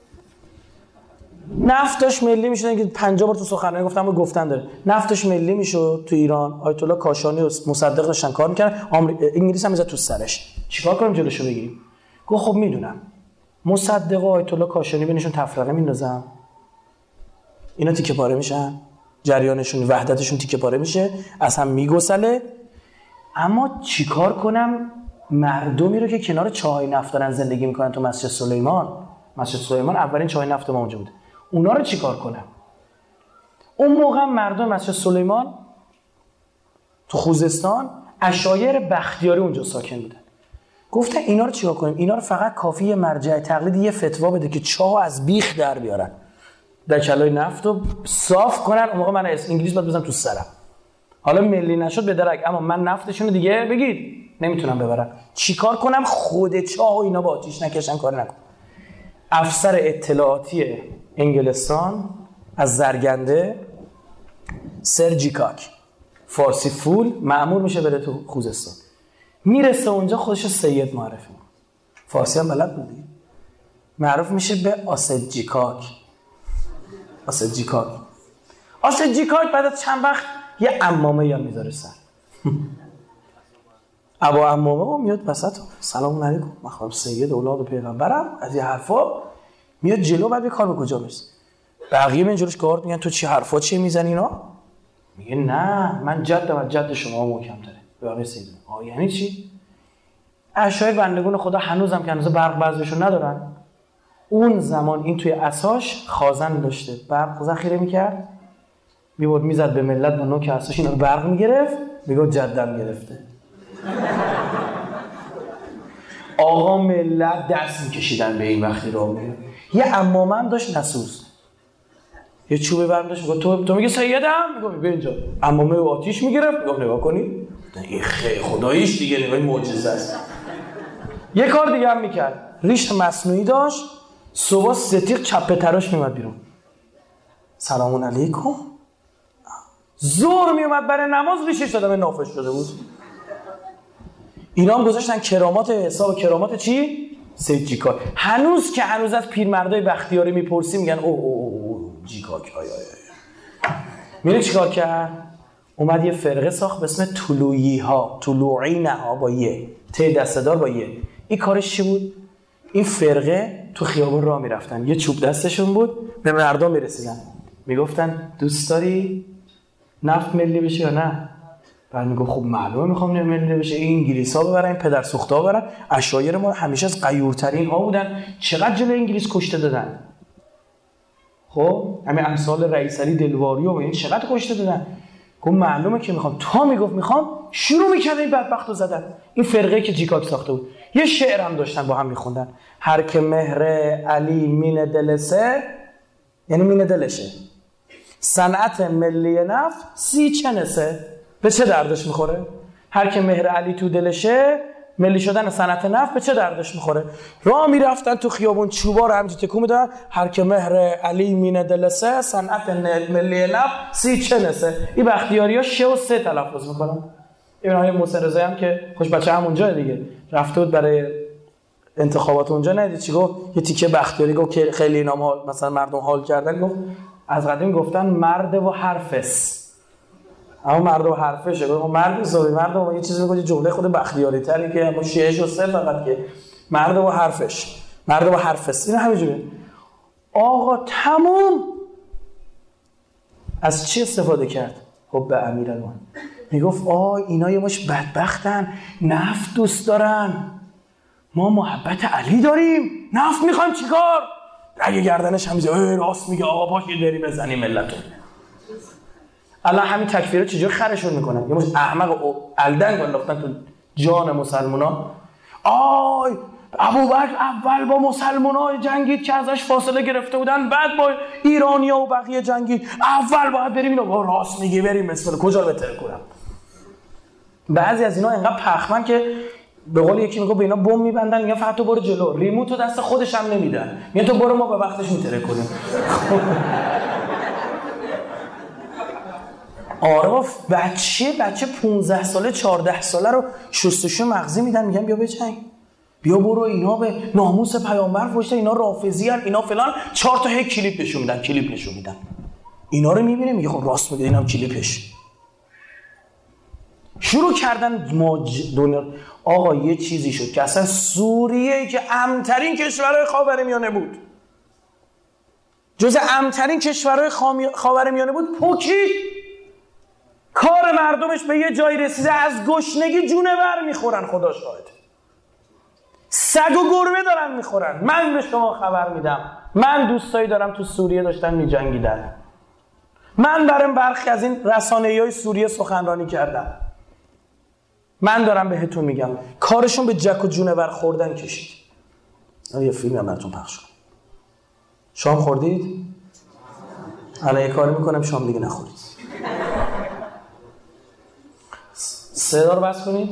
نفتش ملی میشد که 50 بار تو سخنرانی گفتن داره. نفتش ملی میشد تو ایران. آیت الله کاشانی و مصدق داشتن کار میکردن، انگلیس هم میزد تو سرش. چیکار کنیم جلوشو بگیریم؟ گفت خب میدونم مصدق و آیت الله کاشانی بینشون تفرقه میندازم، اینا تیکه پاره میشن، جریانشون وحدتشون تیکه پاره میشه، از هم میگسله. اما چیکار کنم مردمی رو که کنار چاه نفت دارن زندگی میکنن تو مسجد سلیمان اولین چاه نفت ما اونجا بوده، اونا رو چیکار کنم؟ اون موقع مردم مسجد سلیمان تو خوزستان عشایر بختیاری اونجا ساکن بودن. گفتن اینا رو چیکار کنیم؟ اینا رو فقط کافیه مرجع تقلیدی یه فتوا بده که چاه از بیخ در بیارن، دکلای نفت رو صاف کنن. اون موقع من انگلیس باید بزنم تو سرم، حالا ملی نشد به درک، اما من نفتشون رو دیگه بگید نمیتونم ببرم. چیکار کنم؟ خود چاه و اینا با آتیش نکشن، کار نکن. افسر اطلاعاتی انگلستان از زرگنده سر جیکاک، فارسی فول، مأمور میشه بره تو خوزستان. میرسه اونجا خودش سید معرفی، فارسی هم بلد بودی، معروف میشه به آسد جیکاک. بعد از چند وقت یه عمامه یا میذاره سر. ابا عمامه میاد وسط، سلام علیکم من سید اولاد پیغمبرم، از این حرفا میاد جلو. بعد به کار به کجا میرسه؟ بقیه من جلوش گارد میگن تو چی حرفا چی میزنی اینا؟ میگه نه من جدم از جد شما محکم تره. بقیه سید یعنی چی؟ اشای بندگان خدا هنوزم که هنوز برق بعضیشون ندارن، اون زمان این توی عصاش خازن داشته، برق ذخیره میکرد، میبرد میزد به ملت با نوک عصاش، اینا برق میگرفت، میگفت جدم گرفته. آقا ملت دست میکشیدن به این وقتی راه میره. یه عمامه هم داشت نسوز، یه چوبه برم داشت، میگفت تو میگه سیدم، میگفت بیا اینجا، عمامه و آتیش میگرفت، میگفت نگاه کنی این خیلی خداییش دیگه نگاه معجزه است. یه کار دیگه هم میکرد، ریش مصنوعی داشت، صبح ستیق چپه تراش میومد بیرون، سلام علیکم، زور میومد برای نماز ریشش دادم نافش شده بود. اینا هم گذاشتن کرامات حساب کرامات چی؟ سید جیکاک. هنوز که هنوز از پیرمردای بختیاری میپرسی میگن او جیکاک آی. میره چیکار کرد؟ اومد یه فرقه ساخت به اسم طلوعی ها، طلوعی نه ها با یه ت دستدار با یه. این کارش چی بود؟ این فرقه تو خیابون راه میرفتن، یه چوب دستشون بود، به مردم میرسیدن، میگفتن دوست داری نفت ملی بشه یا نه؟ بعد میگفت خب معلومه میخوام ملی بشه، این انگلیسا ببرن، این پدر سوختا ببرن. عشایر ما همیشه از غیورترین ها بودن، چقدر جلوی انگلیس کشته دادن. خب همین امثال رئیس علی دلواری و این چقدر کشته دادن. گفت معلومه که میخوام، تا میگفت میخوام، شروع میکرد این بدبختو زدن. این فرقه که جیکاک ساخته بود، یه شعر هم داشتن با هم میخوندن، هر که مهر علی مین دلسه، یعنی مین دلشه، صنعت ملی نفت سی چنسه. به چه دردش میخوره؟ هر که مهر علی تو دلشه، ملی شدن صنعت نفت به چه دردش میخوره؟ راه میرفتن تو خیابون چوبا رو همینجوری تکون میدادن، هر که مهر علی مین دلسه، صنعت ملی نفت سی چنسه. این بختیاری‌ها ش و سه تلفظ میکنن. این های محسن رضایی هم که خوش بچه هم اونجا دیگه رفته بود برای انتخابات اونجا، ندید چی گفت؟ یه تیکه بختیاری گفت که خیلی اینا حال مثلا مردم حال کردن، گفت از قدیم گفتن مرد و حرفس، اما مرد و حرفشه. گفت مرد حسابی، مرد و یه چیزی میگه جمله خود بختیاری تری که اما شیش و سه فقط که مرد و حرفش، مرد و حرفس. اینا همینجوریه. آقا تموم از چی استفاده کرد؟ خب به امیرالمومنین میگفت اینا یه مش بدبختن، نفت دوست دارن، ما محبت علی داریم، نفت میخوایم چیکار؟ اگه گردنش هم میزه راست میگه آقا پاش یه دری بزنیم ملتون. الان همین تکفیرها چجور خرشون میکنن؟ یه مش احمق و الدنگ انداختن تو جان مسلمونا. ابوبکر اول با مسلمونا جنگید که ازش فاصله گرفته بودن، بعد با ایرانیا و بقیه جنگید، اول باید بریم اینو راست میگی بریم مثلا کجا رو بهتر کنم. بعضی از اینا انقدر پخمن که به قول یکی میگه به اینا بم میبندن، میگن فقط تو برو جلو، ریموتو دست خودش هم نمیدن، میگن تو برو ما به وقتش میتره کنیم. آره بچه 15 ساله 14 ساله رو شستشو مغزی میدن، میگن بیا بجنگ، بیا برو، اینا به ناموس پیامبر فوش، اینا رافضی ان، اینا فلان، 4 تا هیچ کلیپ نشون میدن. اینا رو میبینه میگه خب راست میگه، اینم کلیپش. شروع کردن دنیا. آقا یه چیزی شد که اصلا سوریه که امن‌ترین کشورهای خاورمیانه بود، جز امن‌ترین کشورهای خاورمیانه بود، پوکی کار مردمش به یه جایی رسیده از گشنگی جونور میخورن. خدا شاهد، سگ و گربه دارن میخورن. من به شما خبر میدم، من دوستایی دارم تو سوریه داشتن میجنگیدن، من برام برخی از این رسانه‌های سوریه سخنرانی کردم، من دارم بهتون میگم کارشون به جک و جونور خوردن کشید. یه فیلمی هم براتون پخش کنم. شام خوردید؟ الان یه کاری میکنم شام دیگه نخورید. صدا رو بس کنید.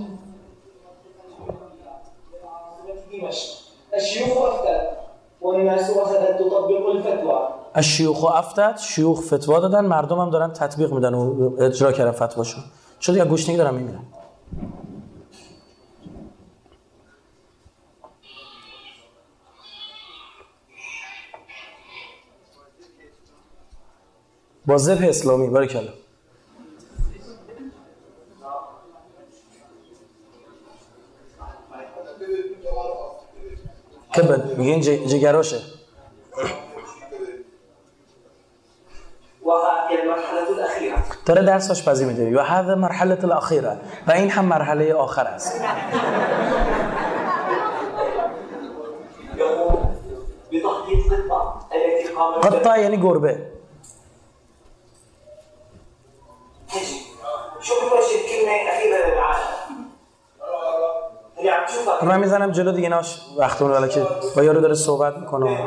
الشیوخ افتد، شیوخ فتوا دادن، مردم هم دارن تطبیق میدن و اجرا کردن فتواشو. چون دیگه گوشنگی دارن میمیرن. با ذبح اسلامی بارکالله. کبد میگه این جگراشه. داره درس آشپزی میده و هذا مرحله الاخیره، و این هم مرحله آخر است. قطع یعنی گربه. من میزنم جلو دیگه ناش وقتمون حالا که با یارو داره صحبت میکنه.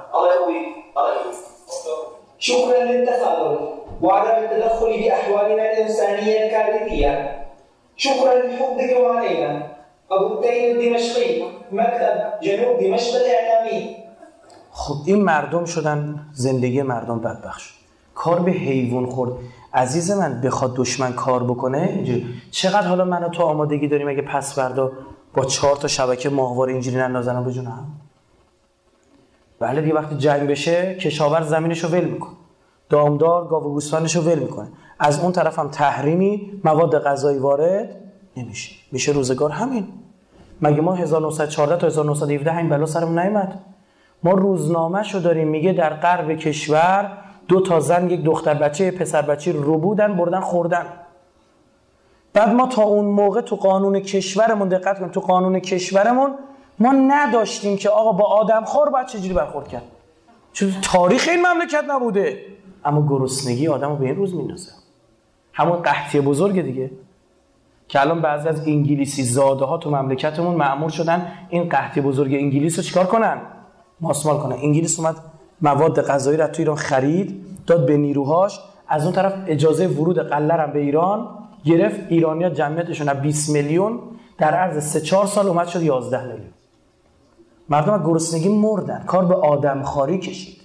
شكرا للتفاضل وعدم التدخل بأحوالنا الإنسانية الكارثية. شكرا لحبك وعلينا. أبو التين الدمشقي، مكتب جنوب دمشق الإعلامي. خب این مردم شدن زندگی مردم بدبخت شد. کار به حیوان خورد. عزیز من بخواد دشمن کار بکنه اینجوری. چقدر حالا من و تو آمادگی داریم اگه پس فردا با 4 تا شبکه ماهواره اینجوری نندازن به جون هم؟ بله دیگه وقتی جنگ بشه کشاورز زمینشو ول میکنه، دامدار گاو و گوسفندشو ول میکنه، از اون طرف هم تحریمی مواد غذایی وارد نمیشه. میشه روزگار همین. مگه ما 1914 تا 1917 این بلا سرمون نیامد؟ ما روزنامه‌شو داریم میگه در غرب کشور 2 تا زن 1 دختر بچه پسر بچه رو بودن بردن خوردن. بعد ما تا اون موقع تو قانون کشورمون دقت کنیم، تو قانون کشورمون ما نداشتیم که آقا با آدمخوار باید چجوری برخورد کرد. چون تاریخ این مملکت نبوده. اما گرسنگی آدمو به این روز میندازه. همون قحطی بزرگ دیگه که الان بعضی از انگلیسی زاده ها تو مملکتمون مأمور شدن این قحطی بزرگ انگلیس رو چیکار کنن؟ ماسمال کنن. انگلیس اومد مواد غذایی رو تو ایران خرید، داد به نیروهاش، از اون طرف اجازه ورود قله‌ر هم به ایران گرفت. ایرانی‌ها جمعیتشون از 20 میلیون در عرض 3-4 سال اومد شد 11 میلیون. مردم از گرسنگی مردن. کار به آدمخواری کشید.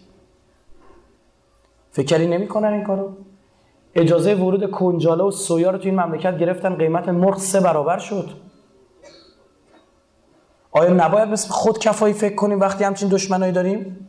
فکری نمی‌کنن این کارو؟ اجازه ورود کنجاله و سویا رو تو این مملکت گرفتن، قیمت مرغ 3 برابر شد. آیا نباید به خود کفایی فکر کنیم وقتی همچین دشمنایی داریم؟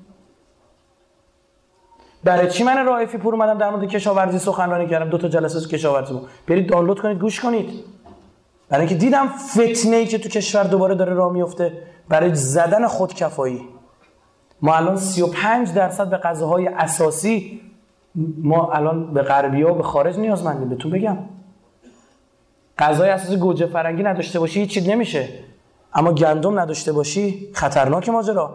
برای چی من رائفی پور اومدم در مورد کشاورزی سخنرانی کردم؟ 2 تا جلسه کشاورزی بود. برید دانلود کنید گوش کنید. برای اینکه دیدم فتنه‌ای که تو کشور دوباره داره راه میفته برای زدن خودکفایی. ما الان 35% به غذاهای اساسی ما الان به غربی‌ها و به خارج نیازمندیم. بهتون بگم غذای اساسی گوجه فرنگی نداشته باشی هیچ چیز نمیشه، اما گندم نداشته باشی خطرناک ماجرا.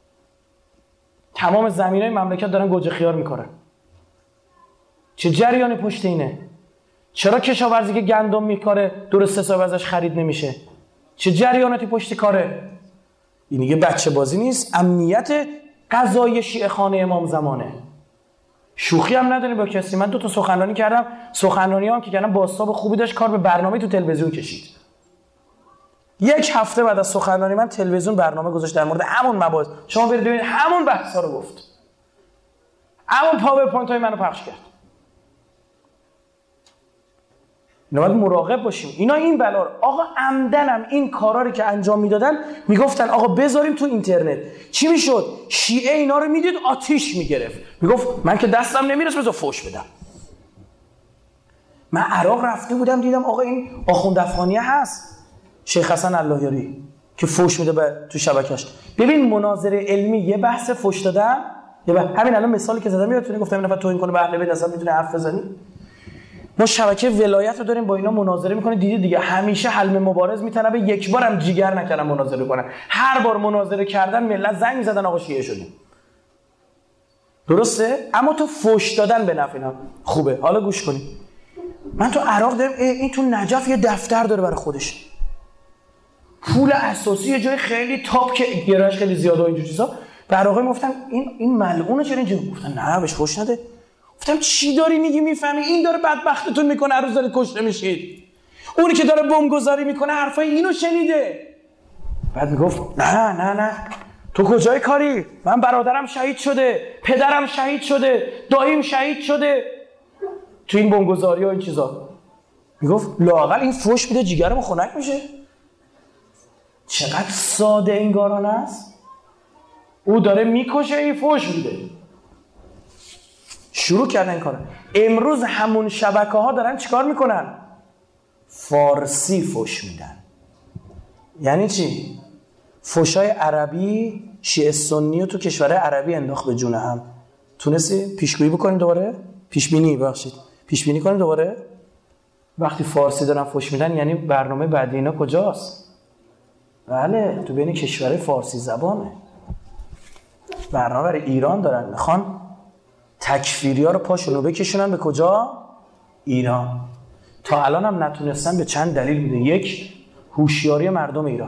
تمام زمینای مملکت دارن گوجه خیار میکنن. چه جریانی پشت اینه؟ چرا کشاورزی که گندم میکاره درست حساب ازش خرید نمیشه؟ چه جریاناتی پشت کاره؟ این دیگه بچه بازی نیست. امنیت غذایی شیعه خانه امام زمانه. شوخی هم نداریم با کسی. من 2 تا سخنرانی کردم، سخنرانی هم که کردم بازتاب خوبی داشت، کار به برنامه تو تلویزیون کشید. 1 هفته بعد از سخنرانی من تلویزیون برنامه گذاشت در مورد همون مباحث. شما برید ببینید همون بحثا رو گفت. همون پاورپوینت های منو پخش کرد. اینا باید مراقب باشیم. اینا این بلا رو آقا عمدنم این کارا رو که انجام میدادن میگفتن آقا بذاریم تو اینترنت. چی میشد؟ شیعه اینا رو میدید آتیش میگرفت. میگفت من که دستم نمیرسه بذار فوش بدم. من عراق رفته بودم دیدم آقا این آخوند افغانیه هست، شیخ حسن اللهیاری که فوش میده به تو شبکه‌اش. ببین مناظره علمی یه بحث فوش دادن، همین الان مثالی که زدم یادتونه گفتم این نفر توهین کنه به اهل بیت اصلا میتونه حرف بزنی. ما شبکه ولایت رو داریم با اینا مناظره میکنه. دیدید دیگه همیشه حلم مبارز میتنه، یک بار هم جیگر نکردن مناظره کنن. هر بار مناظره کردن ملت زنگ میزدن آقا شیعه شدیم. درسته؟ اما تو فوش دادن به نفع اینا خوبه. حالا گوش کنید. من تو عراق دارم این تو نجف یه دفتر داره برای خودش. پول اساسی یه جای خیلی تاپ که گرایش خیلی زیاده و اینجور چیزا. به عراقی گفتم این ملعونه چرا اینجوری؟ گفتن نه بهش فوش نده. گفتم چی داری میگی میفهمی؟ این داره بدبختتون میکنه، هر روز دارید کشته میشید. اونی که داره بمبگذاری میکنه حرفای اینو شنیده. بعد میگفت نه تو کجای کاری؟ من برادرم شهید شده، پدرم شهید شده، داییم شهید شده تو این بمبگذاری و این چیزا. میگفت لااقل این فوش میده جیگرم خنک میشه. چقدر ساده انگارانه است. او داره میکشه این فوش میده. شروع کردن این کارو. امروز همون شبکه‌ها دارن چیکار میکنن؟ فارسی فوش میدن. یعنی چی؟ فوشای عربی شیعه سنی رو تو کشورهای عربی انداخت به جون هم. تونستی پیشگویی بکنیم دوباره؟ پیشبینی کنیم دوباره؟ وقتی فارسی دارن فوش میدن یعنی برنامه بعدی اینا کجاست؟ بله تو بین کشورهای فارسی زبانه. برنامه برای ایران دارن، میخوان تکفیری ها رو پاشونو بکشونن به کجا؟ ایران. تا الان هم نتونستن به چند دلیل میده. یک، هوشیاری مردم ایران.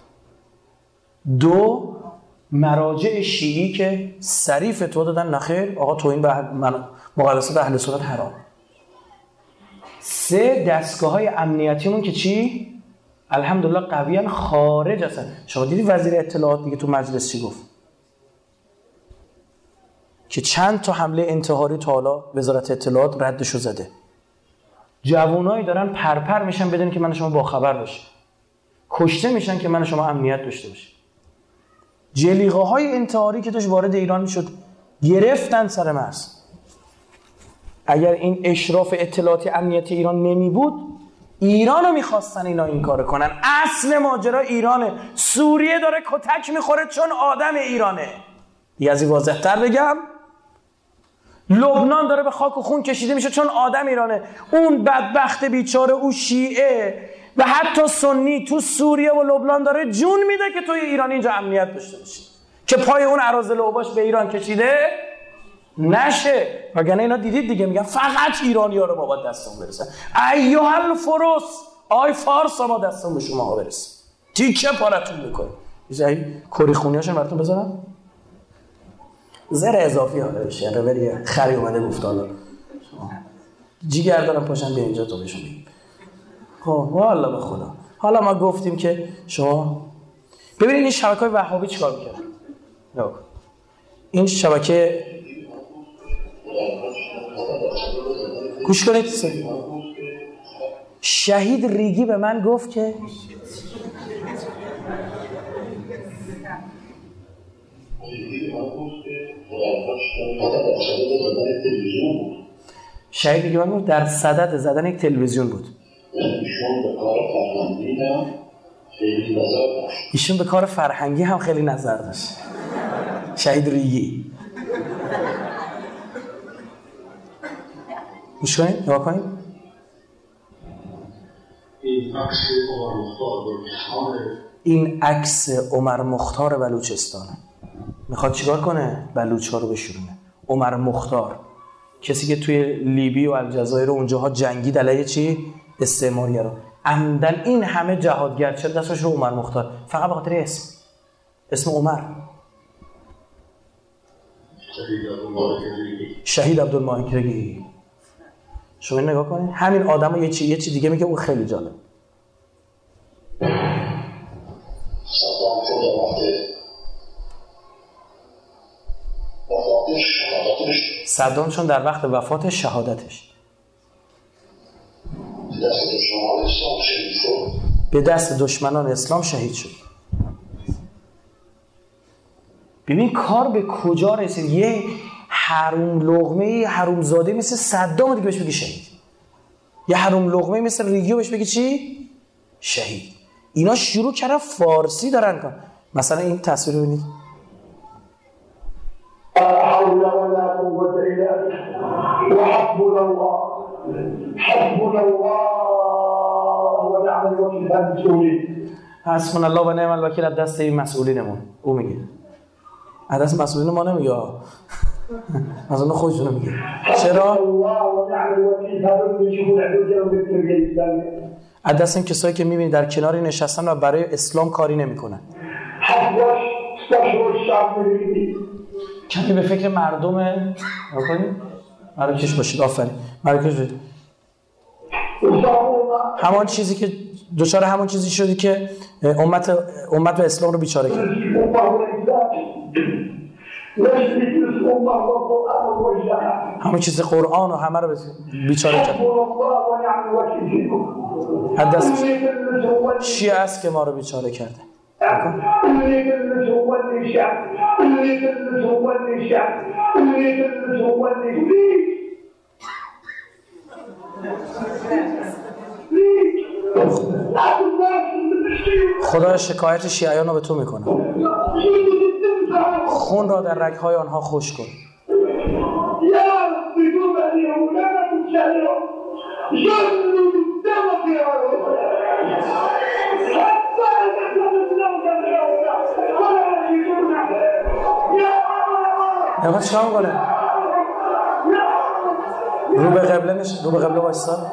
دو، مراجع شیعی که صریح فتوا دادن نخیر آقا توهین به مقدسات اهل سنت حرام. سه، دستگاه‌های امنیتیمون که چی؟ الحمدلله قویاً خارج هستن. شما دیدی وزیر اطلاعات دیگه تو مجلس چی گفت؟ که چند تا حمله انتحاری تا حالا وزارت اطلاعات ردشو زده. جوانایی دارن پرپر میشن بدون که من شما باخبر باشیم. کشته میشن که من شما امنیت داشته باشیم. جلیقه‌های انتحاری که توش وارد ایران میشد گرفتن سر مرز. اگر این اشراف اطلاعاتی امنیتی ایران نمی بود، ایرانو میخواستن اینا این کارو کنن. اصل ماجرا ایرانه. سوریه داره کتک میخوره چون آدم ایرانه. دیگه از این واضح‌تر بگم؟ لبنان داره به خاک و خون کشیده میشه چون آدم ایرانه. اون بدبخت بیچاره، او شیعه و حتی سنی تو سوریه و لبنان داره جون میده که توی ایران اینجا امنیت داشته باشه، که پای اون اراذل اوباش به ایران کشیده نشه. وگرنه اینا دیدید دیگه میگن فقط ایرانی‌ها رو ما باید دستمون برسن. ایها الفرس، آی فارس ما دستمون به شما برسه. تیکه پارتون میکنه. این کری خونیاشون براتون بذارم. زر اضافی حالا بشه. یعنی بری خری اومده گفت حالا جیگر دارم پاشم بیا اینجا تو بهشون بگیم. خب والله به خدا. حالا ما گفتیم که شما ببینید این شبکه‌های وهابی چیکار می‌کنن. این شبکه گوش کنید. شهید ریگی به من گفت که شهید ریگی به من گفت در صدد زدن یک تلویزیون بود. ایشون به کار فرهنگی هم خیلی نظر داشت. شهید ریگی. گوش کنید، نگاه کنید. این عکس عمر مختار بلوچستانه. میخواد چیکار کنه؟ بلوچ‌ها رو بشورونه. عمر مختار، کسی که توی لیبی و الجزایر و اونجاها جنگید علیه چی؟ استعماریه رو. عمدن این همه جهادگر چه دستش رو عمر مختار؟ فقط به خاطر اسم عمر. شهید عبدالماهک ریگی. شما نگاه کنید همین آدمو یه چی دیگه میگه اون خیلی جالب. صدام چون در وقت وفات شهادتش به دست دشمنان اسلام شهید شد. ببین کار به کجا رسید. یه حروم لقمه حروم زاده مثل صدام دیگه بهش بگی شهید، یه حروم لقمه مثل ریگیو بهش بگی چی؟ شهید. اینا شروع کردن فارسی دارن کن. مثلا این تصویر رو ببینید. حول ولا قوة الا بالله وحسبنا الله حسبنا الله ونعم الوکیل. حسبنا الله و نعم الوکیل از دست این مسئولینمون. او میگه از دست مسئولین ما نمیگه، از اون خودشون میگه. چرا؟ از دست این کسایی که میبینی در کناری نشستن و برای اسلام کاری نمیکنن. کمی به فکر مردم مراکش باشید. آفرین مراکش باشید. همان چیزی که دوچار همون چیزی شدی که امت و اسلام رو بیچاره کرد. همون چیز قرآن و همه رو بیچاره کرد. حدث شیعه است که ما رو بیچاره کرده. خدا شکایت شیعیان رو به تو میکنه. خون را در رگهای آنها خوش کن. نگاه چیکار میکنه؟ رو به قبله وایسا.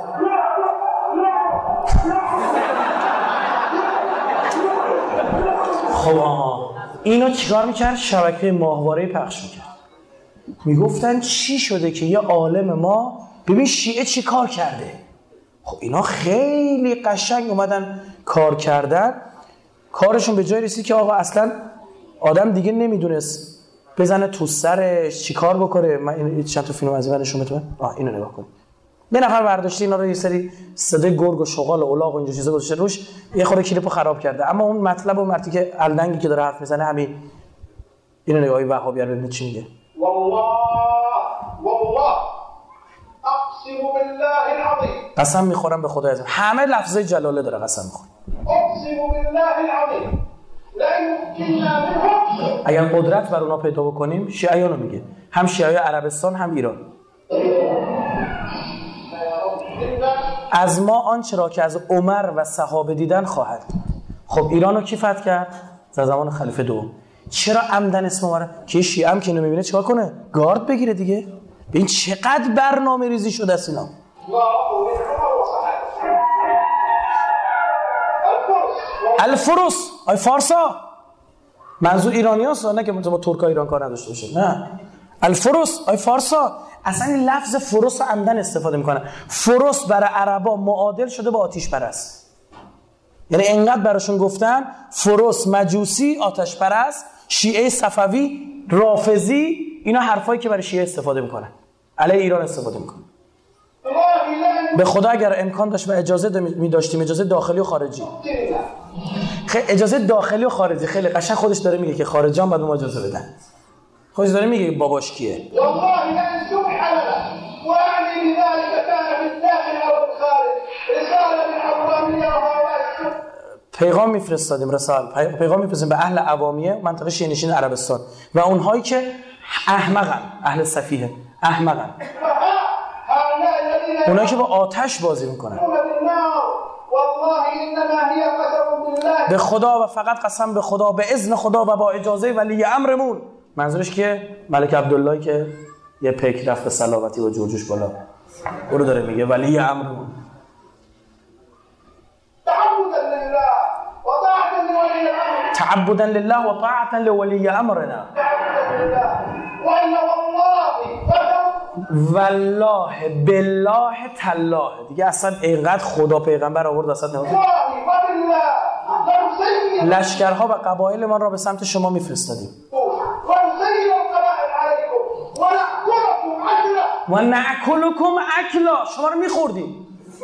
خب اینو چیکار میکرد؟ شبکه ماهواره‌ای پخش میکرد. میگفتن چی شده که یه عالم ما ببین شیعه چی کار کرده. خب اینا خیلی قشنگ اومدن کار کردن. کارشون به جای رسید که آقا اصلا آدم دیگه نمیدونست بزنه تو سرش چی کار بکنه. من این چند تا فیلم از این نشون میدم. اینو نگاه کن. یه نفر برداشته اینا رو یه سری صدای گرگ و شغال و الاغ و اینجور چیزا گذاشته روش، یه خورده کلیپو خراب کرده. اما اون مطلب و مرتی که الدنگی که داره حرف میزنه همین. اینو نگاهی وهابیان ببینید چی میگه. والله اقسم بالله العظیم، قسم میخورم به خدای عظیم. همه لفظای جلاله داره قسم میخوره. اقسم بالله العظیم لا يمكننا منهم. اگر قدرت بر اونا پیدا بکنیم، شیعیانو میگه، هم شیعای عربستان هم ایران، از ما آنچه را که از عمر و صحابه دیدن خواهد. خب ایرانو کی فتح کرد؟ در زمان خلیفه دوم. چرا عمدن اسم عمر؟ که شیعه هم که اینو میبینه چیکار کنه؟ گارد بگیره دیگه. ببین چقدر برنامه ریزی شده است اینا. الفرس آی فارسا، منظور ایرانیاست، نه که با ترکا ایران کار نداشته باشه. نه، الفرس آی فارسا. اصلا این لفظ فرس رو عمدن استفاده میکنه. فرس برای عربا معادل شده با آتش پرست. یعنی انقدر براشون گفتن فرس، مجوسی، آتش پرست، شیعه صفوی، رافضی، اینا حرفایی که برای شیعه استفاده میکنن، علیه ایران استفاده میکنن. به خدا اگر امکان داشت و اجازه می‌داشتیم، اجازه داخلی و خارجی، اجازه داخلی و خارجی خیلی قشنگ خودش داره میگه که خارجیان باید به ما اجازه بدن. خودش داره میگه باباش کیه. والله لن سبحان واعني بذلك كان في الداخل او في الخارج رساله من عواميه وهوائي. پیغام میفرستادیم، پیغام میفرستیم به اهل عوامیه منطقه شیعه نشین عربستان و اونهایی که احمقن، اهل سفیه، احمقن، اونایی که با آتش بازی میکنن. به خدا و فقط قسم به خدا، به اذن خدا و با اجازه ولی امرمون. منظورش که ملک عبدالله که یه پیک رفت به صلابتی و جوجوش بالا، او رو داره میگه ولی امرمون. تعبدا لله و طاعتا لولی امرنا. والله بالله تالله. دیگه اصلا اینقدر خدا پیغمبر آورد اصلا نمید. لشکرها و قبایل من را به سمت شما میفرستادیم و نأکلکم اکلا، شما رو میخوردیم.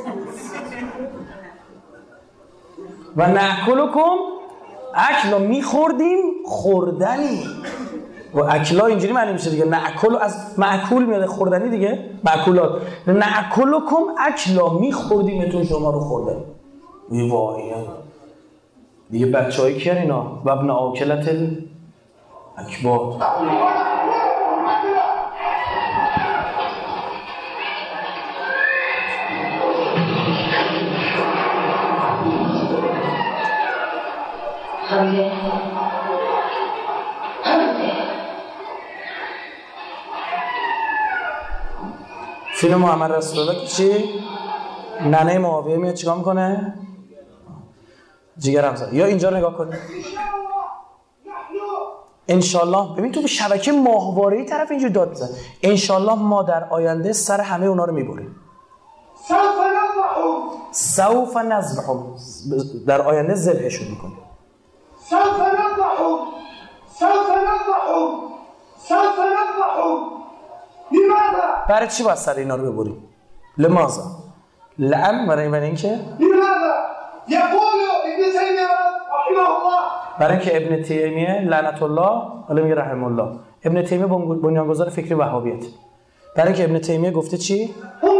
و نأکلکم اکلا، میخوردیم خوردنی. و اکلا اینجوری معنی میشه دیگه، نأکل از مأکول میاد، خوردنی دیگه، مأکولات. نأکلکم اکلا، میخوردیمتون شما رو خوردنی. وی وای دیگه بچه‌ای کیان اینا؟ و ابن آکلت اکباد. فیلم محمد رسول الله که چی؟ ننه معاویه میاد چیکار میکنه؟ جیگرم زد. یا اینجا نگاه کنید انشالله. ببین تو به شبکه ماهواره‌ای طرف اینجور داد بزن. انشالله ما در آینده سر همه اونا رو میبریم. سوف نذبحهم، در آینده ذبحشون میکنیم. سوف نذبحهم. لماذا؟ برای چی باید سر اینا رو ببریم؟ لماذا؟ لعن برای اینکه لماذا؟ يقول ابن تيمية رحمه الله، برای اینکه ابن تیمیه لعنت الله، حالا میگه رحم الله، ابن تیمیه بنیانگذار فکری وهابیت. برای اینکه ابن تیمیه گفته چی؟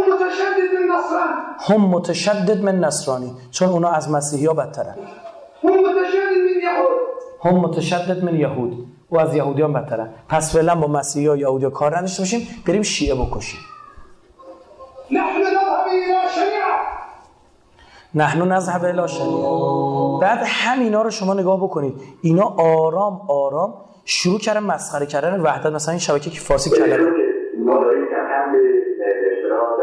هم متشدد من نصرانی، چون اونا از مسیحی ها بدترن. هم متشدد من یهود، و از یهودیان بدترن. پس فعلا با مسیحی ها یهودی ها کار نداشته باشیم، بریم شیعه بکشیم. نحن نذهب الی شریعه. بعد همینا رو شما نگاه بکنید، اینا آرام آرام شروع کردن مسخره کردن وحدت. مثلا این شبکه که فارسی کلمه ما داریم کم به اشتراک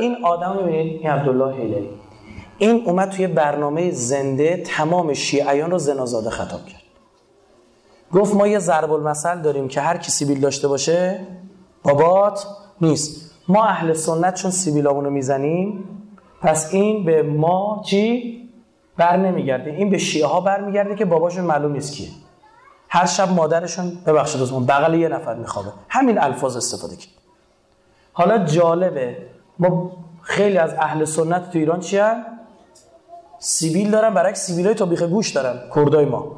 این آدم ببینید، این عبدالله حیدری، این اومد توی برنامه زنده تمام شیعیان رو زنازاده خطاب کرد. گفت ما یه ضرب المثل داریم که هر کی سیبیل داشته باشه بابات نیست. ما اهل سنت چون سیبیلامونو میزنیم، پس این به ما چی؟ بر نمیگرده. این به شیعه ها بر میگرده که باباشون معلوم نیست کیه. هر شب مادرشون ببخشید دوستان بغل یه نفر میخوابه. همین الفاظ استفاده کرد. حالا جالبه ما خیلی از اهل سنت تو ایران چی هن؟ سیبیل دارن، برعکس سیبیلای تا بیخ گوش دارن کردای ما.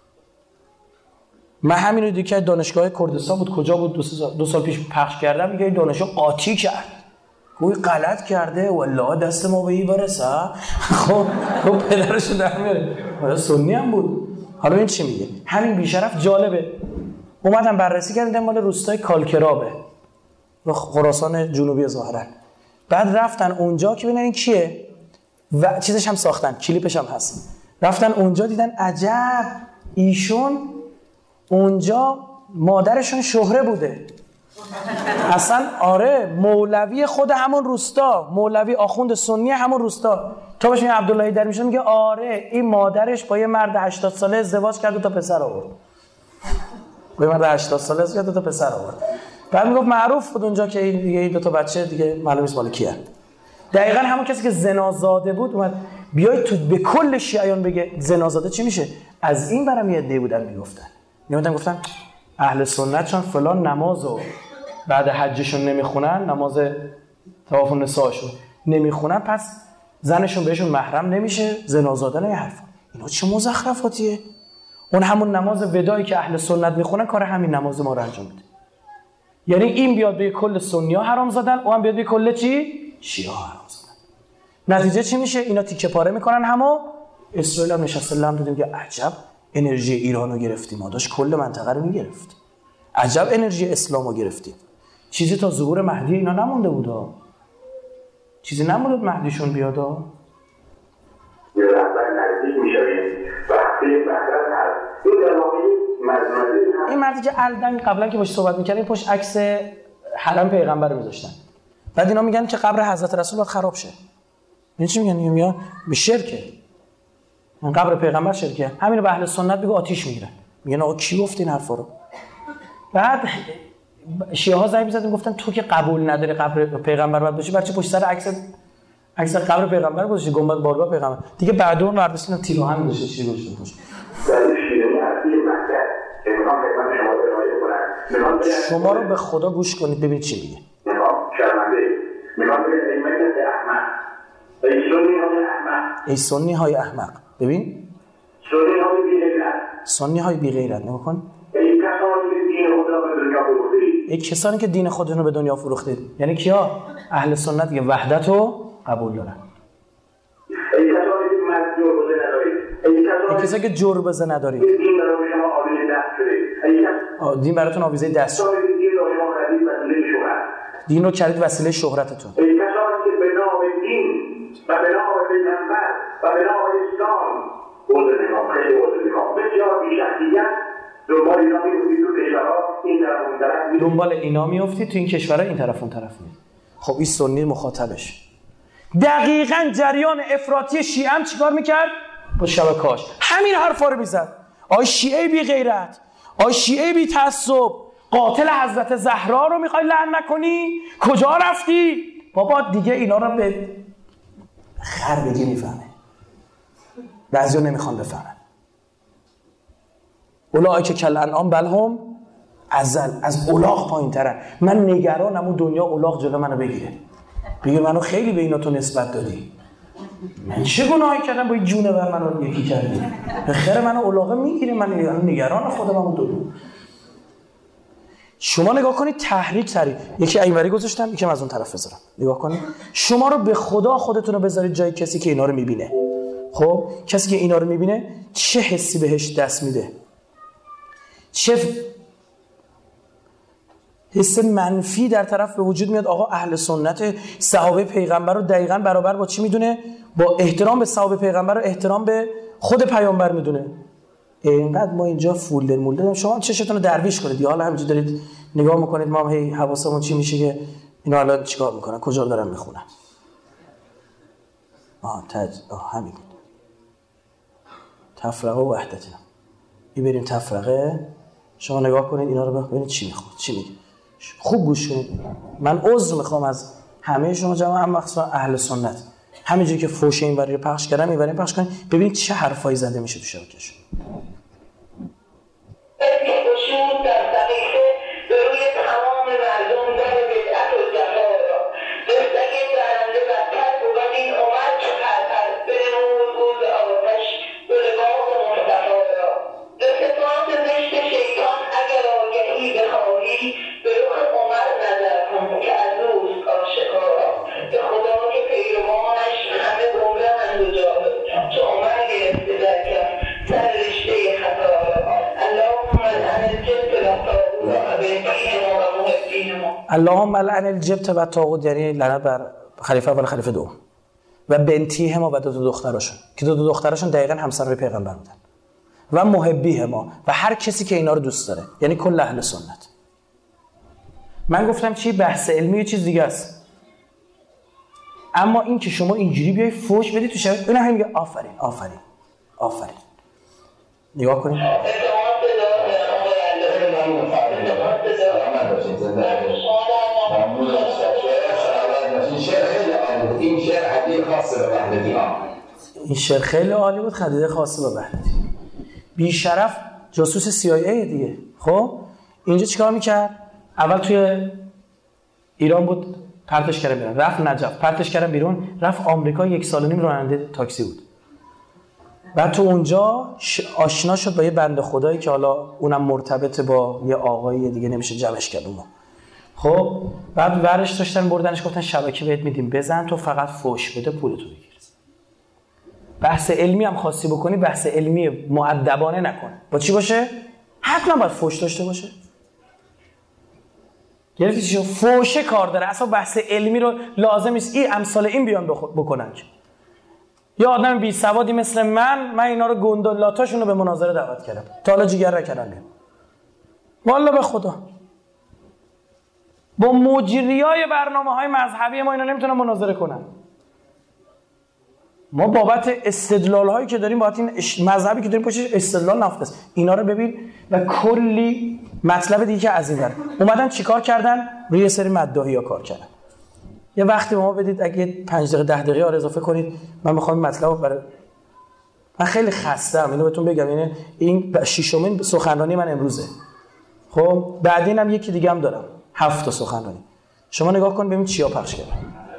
من همینو دیگه که دانشگاه کردستان بود، کجا بود، دو سال پیش پخش کردم، میگه دانشگاه قاطی کرد، گوی غلط کرده والله دست ما به این برسه. خب پدرشو در میاره، حالا سنی هم بود. حالا این چی میگه؟ همین بیشرف جالبه، اومدن بررسی کردن مال روستای کالکرابه و خراسان جنوبی ظاهرا. بعد رفتن اونجا که ببینن این کیه و چیزش هم ساختن، کلیپش هم هست. رفتن اونجا دیدن عجب ایشون اونجا مادرشون شهره بوده. اصلا آره مولوی خود همون روستا، مولوی آخوند سنی همون روستا. تا بهش میگه عبدالله حیدری میشه، میگه آره این مادرش با یه مرد 80 ساله ازدواج کرد و تا پسر آورد. با یه مرد 80 ساله ازدواج کرد و تا پسر آورد. بعد میگفت معروف بود اونجا که این دیگه دو تا بچه دیگه معلوم نیست مال کیه. دقیقاً همون کسی که زنازاده بود اومد بیای تو به کل شیعیان بگه زنازاده چی میشه. از این برام یه عده بودن میگفتن، میومدن گفتن اهل سنت چون فلان نمازو بعد حجشون نمیخونن، نماز طواف النساءشون نمیخونن، پس زنشون بهشون محرم نمیشه، زنازاده نه حرفا. اینا چه مزخرفاتیه؟ اون همون نماز ودایی که اهل سنت میخونن کار همین نماز ما رو انجام میده. یعنی این بیاد به کل سنی‌ها حرام زدن، اون هم بیاد به کل چی؟ شیعه حرام زدن. نتیجه چی میشه؟ اینا تیکه پاره میکنن همو. اسرائیل هم نشسته لم دیدیم که عجب انرژی ایرانو گرفتیم، ما داشت کل منطقه رو میگرفت. عجب انرژی اسلامو گرفتیم. چیزی تا ظهور مهدی اینا نمونده بودا. چیزی نمونده مهدیشون بیادا. یه رهبر نزدیک میشویم وقتی بحث هست. این مردی که الدن قبلا که باش صحبت میکردیم پشت عکس حرم پیغمبر رو میذاشتن. بعد اینا میگن که قبر حضرت رسول باید خراب شه. این چی میگن؟ میگن به شرکه. من قبر پیغمبر شرکه. همینو به اهل سنت بگو آتیش میگیرن. میگن آقا کی گفت این حرفا رو؟ بعد شیعه ها زنگ زدن گفتن تو که قبول نداری قبر پیغمبر باید باشه، برای چی پشت سر عکس قبر پیغمبر گذاشتی، گنبد بارگاه پیغمبر؟ دیگه بعد اون برداشتن تیرو هم گذاشته چی گذاشته باشه. شما رو به خدا گوش کنید ببینید چی میگه. ای سنی های احمق. ببین سنی های بی غیرت نگاه کن. ای کسانی که دین خودشون رو به دنیا فروختید. یعنی کیا؟ اهل سنت که وحدت رو قبول دارن. ای کسانی که جربزه ندارید. دین براتون آویزه دست شد. دین رو کردید وسیله شهرتتون. ای کسانی که به نام دین و به نام پیغمبر و به نام اسلام خیلی بسیار بی‌شخصیت دنبال اینا میافتید تو این کشورها این طرف اون طرف میاد. خب این سنی مخاطبش دقیقاً جریان افراطی شیعه هم چیکار میکرد؟ با شبکه‌اش همین حرفا رو میزد. آی شیعه بی غیرت، آی شیعه بی تعصب، قاتل حضرت زهرا رو میخوای لعن نکنی؟ کجا رفتی؟ بابا دیگه اینا رو به خر بگی میفهمه، بعضیا نمیخوان بفهمن. اولئک کالانعام بل هم اضل، از الاغ پایین ترن. من نگرانم اون دنیا الاغ جلو منو بگیره، بگه منو خیلی به اینا تو نسبت دادی، من چه گناهی کردم با این جونور منو یکی کردی، به خیر منو الاغه میگیره، من نگران خودم اون دو. شما نگاه کنید تحریک یکی اینوری گذاشتم یکم از اون طرف بذارم، نگاه کنید. شما رو به خدا خودتون رو بذارید جای کسی که اینا رو میبینه. خب کسی که اینا رو میبینه چه حسی بهش دست میده؟ چه حس منفی در طرف به وجود میاد؟ آقا اهل سنت صحابه پیغمبر رو دقیقاً برابر با چی میدونه؟ با احترام به صحابه پیغمبر رو احترام به خود پیامبر میدونه. اینقدر ما اینجا فولدر مولدر، شما چشتون رو درویش کنید یا حالا همینجوری دارید نگاه میکنید، ما هم هی حواسمون چی میشه که اینا الان چیکار میکنن، کجا دارن میخونن. همین تفرقه و وحدت. این بریم تفرقه، شما نگاه کنید اینا رو ببینید چی میخواد، چی میگه. خوب گوش کنید. من عذر میخوام از همه شما جماعت، هم مخصوصا اهل سنت. همینجوری که فوش این وری رو پخش کردم این وری پخش کنید، ببینید چه حرفایی زده میشه تو شبکه‌شون. اللهم لعن الجبت و طاغوت، یعنی لعنت بر خلیفه اول خلیفه دوم و بنتیه ما و دو دختراشون که دو دختراشون دقیقاً همسر پیغمبر بودن و محبیه ما و هر کسی که اینا رو دوست داره، یعنی کل اهل سنت. من گفتم چی؟ بحث علمی یه چیز دیگه است، اما این که شما اینجوری بیای فوش بدی تو شبکه، اون هم میگه آفرین آفرین آفرین. نگاه کنید این شعر خیلی خاصه به وحدتی ها. این شعر خیلی عالی بود، خدیده خاصه به وحدتی. بیشرف جاسوس CIA دیگه. خب اینجا چیکار میکرد؟ اول توی ایران بود، پرتش کردن بیرون، رفت نجف، پرتش کردن بیرون، رفت آمریکا، 1.5 سال راننده تاکسی بود. بعد تو اونجا آشنا شد با یه بنده خدایی که حالا اونم مرتبط با یه آقایی دیگه، نمیشه جمعش کرد اونو. خب بعد ورش داشتن بردنش، گفتن شبکه بهت میدیم بزن، تو فقط فوش بده پولتو بگیر. بحث علمی هم خواستی بکنی، بحث علمی مؤدبانه نکن. با چی باشه؟ حتما باید فوش داشته باشه. گرفتی چی؟ فوشه کار داره، اصلا بحث علمی رو لازم نیست این امثال این بیان بکنن. یا آدم بی سوادی مثل من اینا رو گندلاتاشون رو به مناظره دعوت کردم، تا حالا جیگر نکردم. والله به خدا با مجریای برنامه‌های مذهبی ما اینا نمیتونن مناظره کنن. ما بابت استدلال‌هایی که داریم، بابت این مذهبی که داریم پشتش استدلال نفت است. اینا رو ببین و کلی مطلب دیگه که از این ور اومدن چیکار کردن؟ روی یه سری مداحی‌ها کار کردن. یه وقتی به ما بدید، اگه 5 دقیقه 10 دقیقه آره اضافه کنید، من می‌خوام مطلب رو برای من خیلی خسته‌ام، اینو بهتون بگم. این ششمین سخنرانی من امروزه. خب بعدین هم یکی دیگه هم دارم، 7 تا سخنرانی. شما نگاه کن ببین چیا پخش کردن.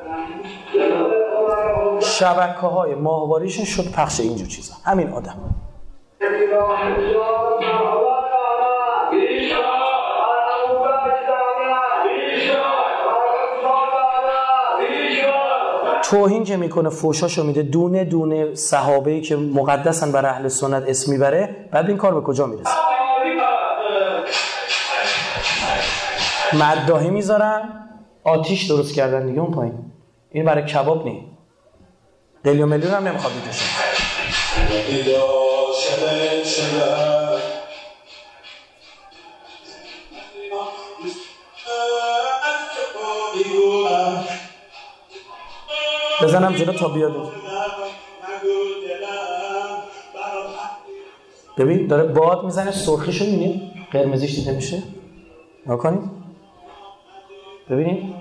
شبکه‌های ماهواریشون شد پخش اینجور چیزا. همین آدم توهین که میکنه، فوشاشو میده، دونه دونه صحابه‌ای که مقدسن برای اهل سنت اسم میبره. بعد این کار به کجا میرسه؟ مداحی میذارن، آتیش درست کردن دیگه اون پایین. این برای کباب نیست. قلیون میلیون هم نمیخواد بکشه. بزنم جلو تا بیاد. ببین داره باد میزنه، سرخیشو میبینید؟ قرمزیش دیده میشه؟ نگاه کنید ببینید.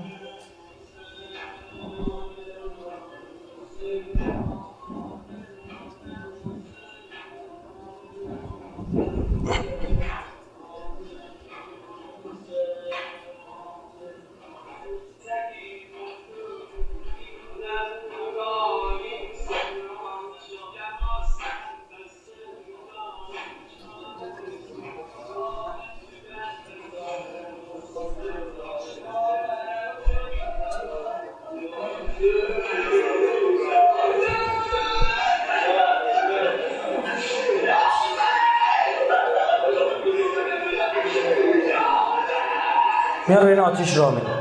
میاره این آتیش را میده.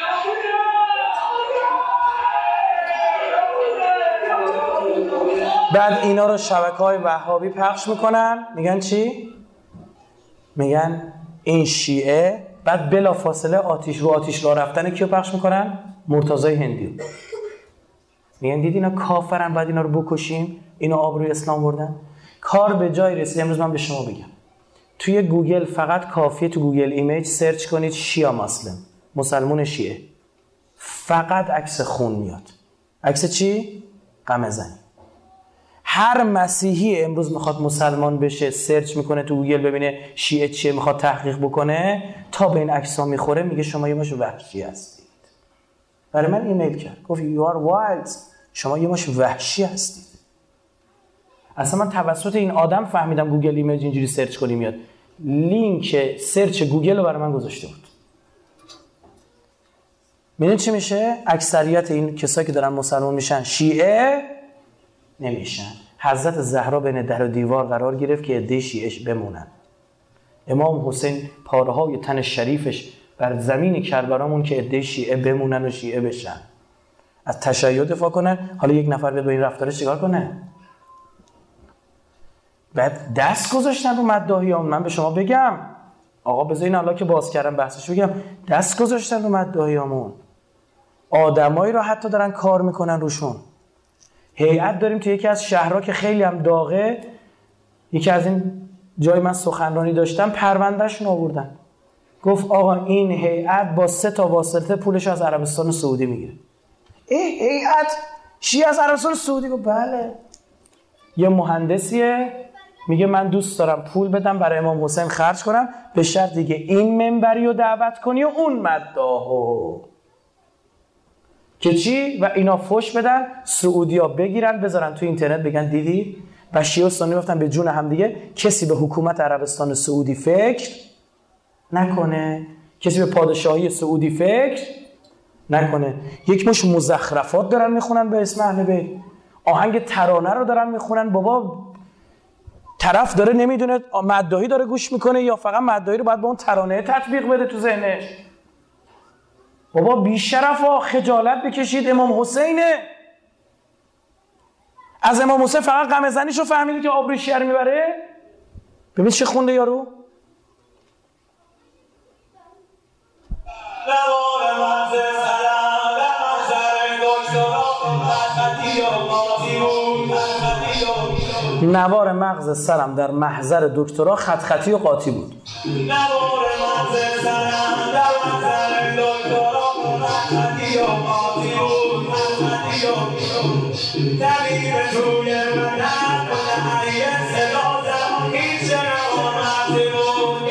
بعد اینا رو شبکه‌های وهابی پخش میکنن، میگن چی؟ میگن این شیعه. بعد بلافاصله آتیش رو رفتن کیو پخش میکنن؟ مرتضی هندی. میگن دید اینا کافرن بعد اینا رو بکشیم، اینا آبروی اسلام بردن. کار به جای رسید. امروز من به شما بگم توی گوگل فقط کافیه تو گوگل ایمیج سرچ کنید شیعه مسلم، مسلمون شیعه، فقط عکس خون میاد. عکس چی؟ قمه زنی. هر مسیحی امروز میخواد مسلمان بشه سرچ میکنه تو گوگل ببینه شیعه چیه، میخواد تحقیق بکنه، تا به این عکس‌ها میخوره میگه شما یه ماش وحشی هستید. برای من ایمیل کرد گفت you are wild، شما یه ماش وحشی هستید. اصلا من توسط این آدم فهمیدم گوگل ایمیج اینجوری سرچ کنی میاد. لینک سرچ گوگل رو برای من گذاشته بود. میدونید چی میشه؟ اکثریت این کسایی که دارن مسلمان میشن شیعه نمیشن. حضرت زهرا بین در و دیوار قرار گرفت که عده شیعه بمونن. امام حسین پاره‌های تن شریفش بر زمین کربلامون که عده شیعه بمونن و شیعه بشن، از تشیع دفاع کنن. حالا یک نفر بیاد با این رفتارش چیکار کنه؟ بعد دست گذاشتن رو مداحیان. من به شما بگم آقا بذارین حالا که باز کردم بحثش بگم، دست گذاشتن رو مداحیامون. آدمایی رو حتی دارن کار میکنن روشون. هیئت داریم تو یکی از شهرها که خیلی هم داغه، یکی از این جای من سخنرانی داشتم، پروندهشون آوردن. گفت آقا این هیئت با 3 تا واسطه پولش از عربستان سعودی میگیره. هیئت شیعه از عربستان سعودی؟ گفت بله. یه مهندسیه میگه من دوست دارم پول بدم برای امام حسین خرج کنم، به شرطی که این منبری رو دعوت کنی و اون مداحو که چی؟ و اینا فوش بدن، سعودیا بگیرن بذارن تو اینترنت بگن دیدی؟ و شیعه و سنی گفتن به جون هم دیگه کسی به حکومت عربستان سعودی فکر نکنه، کسی به پادشاهی سعودی فکر نکنه. یک مش مزخرفات دارن میخونن به اسم اهل بیت، آهنگ ترانه رو دارن میخونن. بابا طرف داره نمیدونه مداحی داره گوش میکنه یا فقط مداحی رو باید به اون ترانه تطبیق بده تو ذهنش. بابا بی‌شرفا خجالت بکشید، امام حسینه. از امام حسین فقط قمه زنیشو فهمیدید که آبروی شیعه رو میبره؟ ببین چه خونده یارو. نوار مغز سرم در محضر دکترا خط خطی و قاطی بود. نوار مغز سرم در محضر دکترا خط خطی و قاطی بود. طبیب روی من نکنه یه صدا زد هیچ نمازی بود.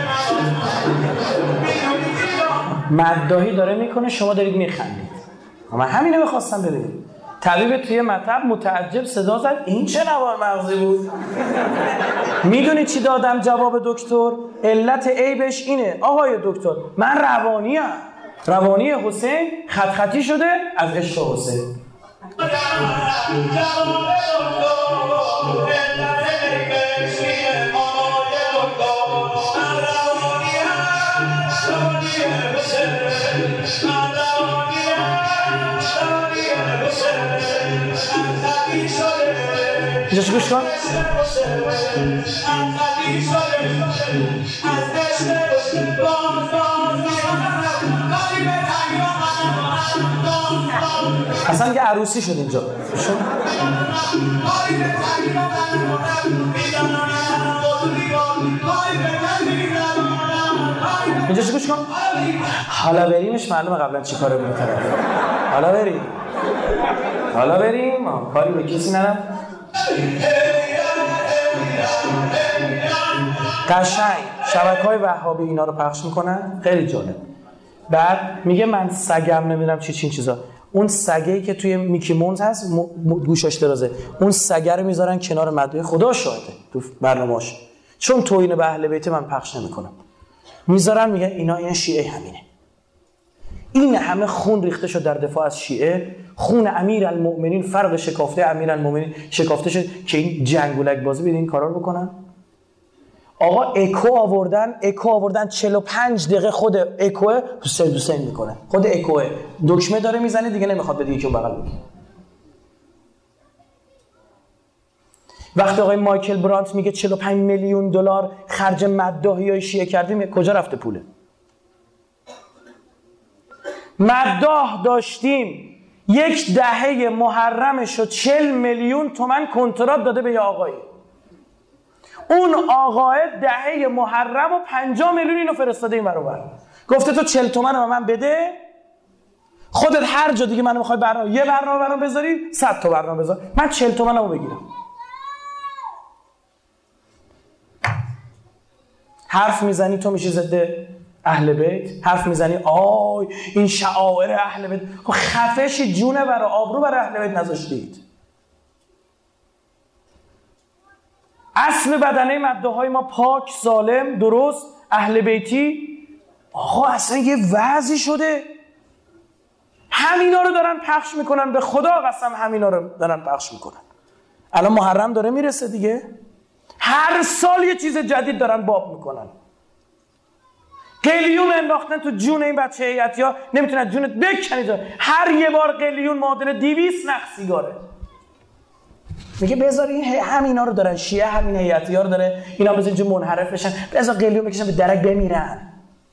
مداحی داره میکنه شما دارید میخندید. من همینو میخواستم ببینید. طبیب توی مطب متعجب صدا زد این چه نوار مغزی بود؟ میدونی چی دادم جواب دکتر؟ علت عیبش اینه آقای دکتر من روانی حسین خط خطی شده از عشق حسین. اینجاش گوش کن. اصلا یه عروسی شد اینجا. اینجاش گوش کن. حالا بریمش معلومه قبلا چی کاره بود طرف. حالا بریم کاری به کسی ندارم. قشنگ شبکه‌های وهابی اینا رو پخش میکنن، خیلی جالب. بعد میگه من سگم نمیدونم چی چیزا. اون سگه‌ای که توی میکی مونز هست گوشاش درازه، اون سگه رو میذارن کنار مدعی. خدا شاهده تو برنامه‌اش چون توهین به اهل بیت من پخش نمیکنم، میذارن میگن اینا شیعه همینه. این همه خون ریخته شد در دفاع از شیعه، خون امیرالمؤمنین، فرق شکافته امیرالمؤمنین شکافته شد که این جنگولک بازی بدین این کارا رو بکنن. آقا اکو آوردن 45 دقیقه خود اکو حسین میکنه. خود اکو دکمه داره میزنه دیگه نمیخواد بده یکی بغل بگیره. وقتی آقای مایکل برانت میگه 45 میلیون دلار خرج مداحیای شیعه کردیم، کجا رفته پوله؟ مداح داشتیم یک دهه محرمش رو 40 میلیون تومان کنترات داده به یه آقایی. اون آقای دهه محرم و 50 میلیون اینو فرستاده این برابر، گفته تو 40 تومن رو من بده، خودت هر جا دیگه منو میخوای یه برنامه برام بذاری 100 تا برنامه بذار، من 40 تومنمو بگیرم. حرف میزنی تو میشی ضد اهل بیت، حرف میزنی آی این شعائر اهل بیت. خفه شید، جونه برای آبرو برای اهل بیت نذاشتید. اصل بدنه مدعاهای ما پاک، سالم، درست، اهل بیتی. آقا اصلا یه وضعی شده همینا رو دارن پخش میکنن، به خدا قسم همینا رو دارن پخش میکنن. الان محرم داره میرسه دیگه، هر سال یه چیز جدید دارن باب میکنن. قلیون انداختن تو جون این بچه هیئتیا، نمیتونن جونت بکنید. هر یه بار قلیون معادل 200 نخ سیگاره. میگه بذار این همینا رو دارن، شیعه همین هیئتیا رو داره، اینا بذار اینجا منحرف بشن، بذار قلیون بکشن به درک بمیرن.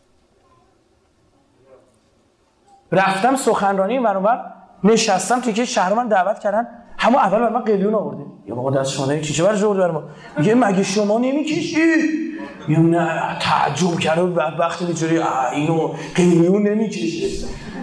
رفتم سخنرانی اونور نشستم توی که شهر من دعوت کردن، همون اول برای من قلیون آوردیم. یا بابا دست شما نمی چی برای آورد برای ما؟ میگه مگه شما نمیکشی؟ یا نه تعجب کرده وقتی اینجوری اینو قلیون نمیکشه.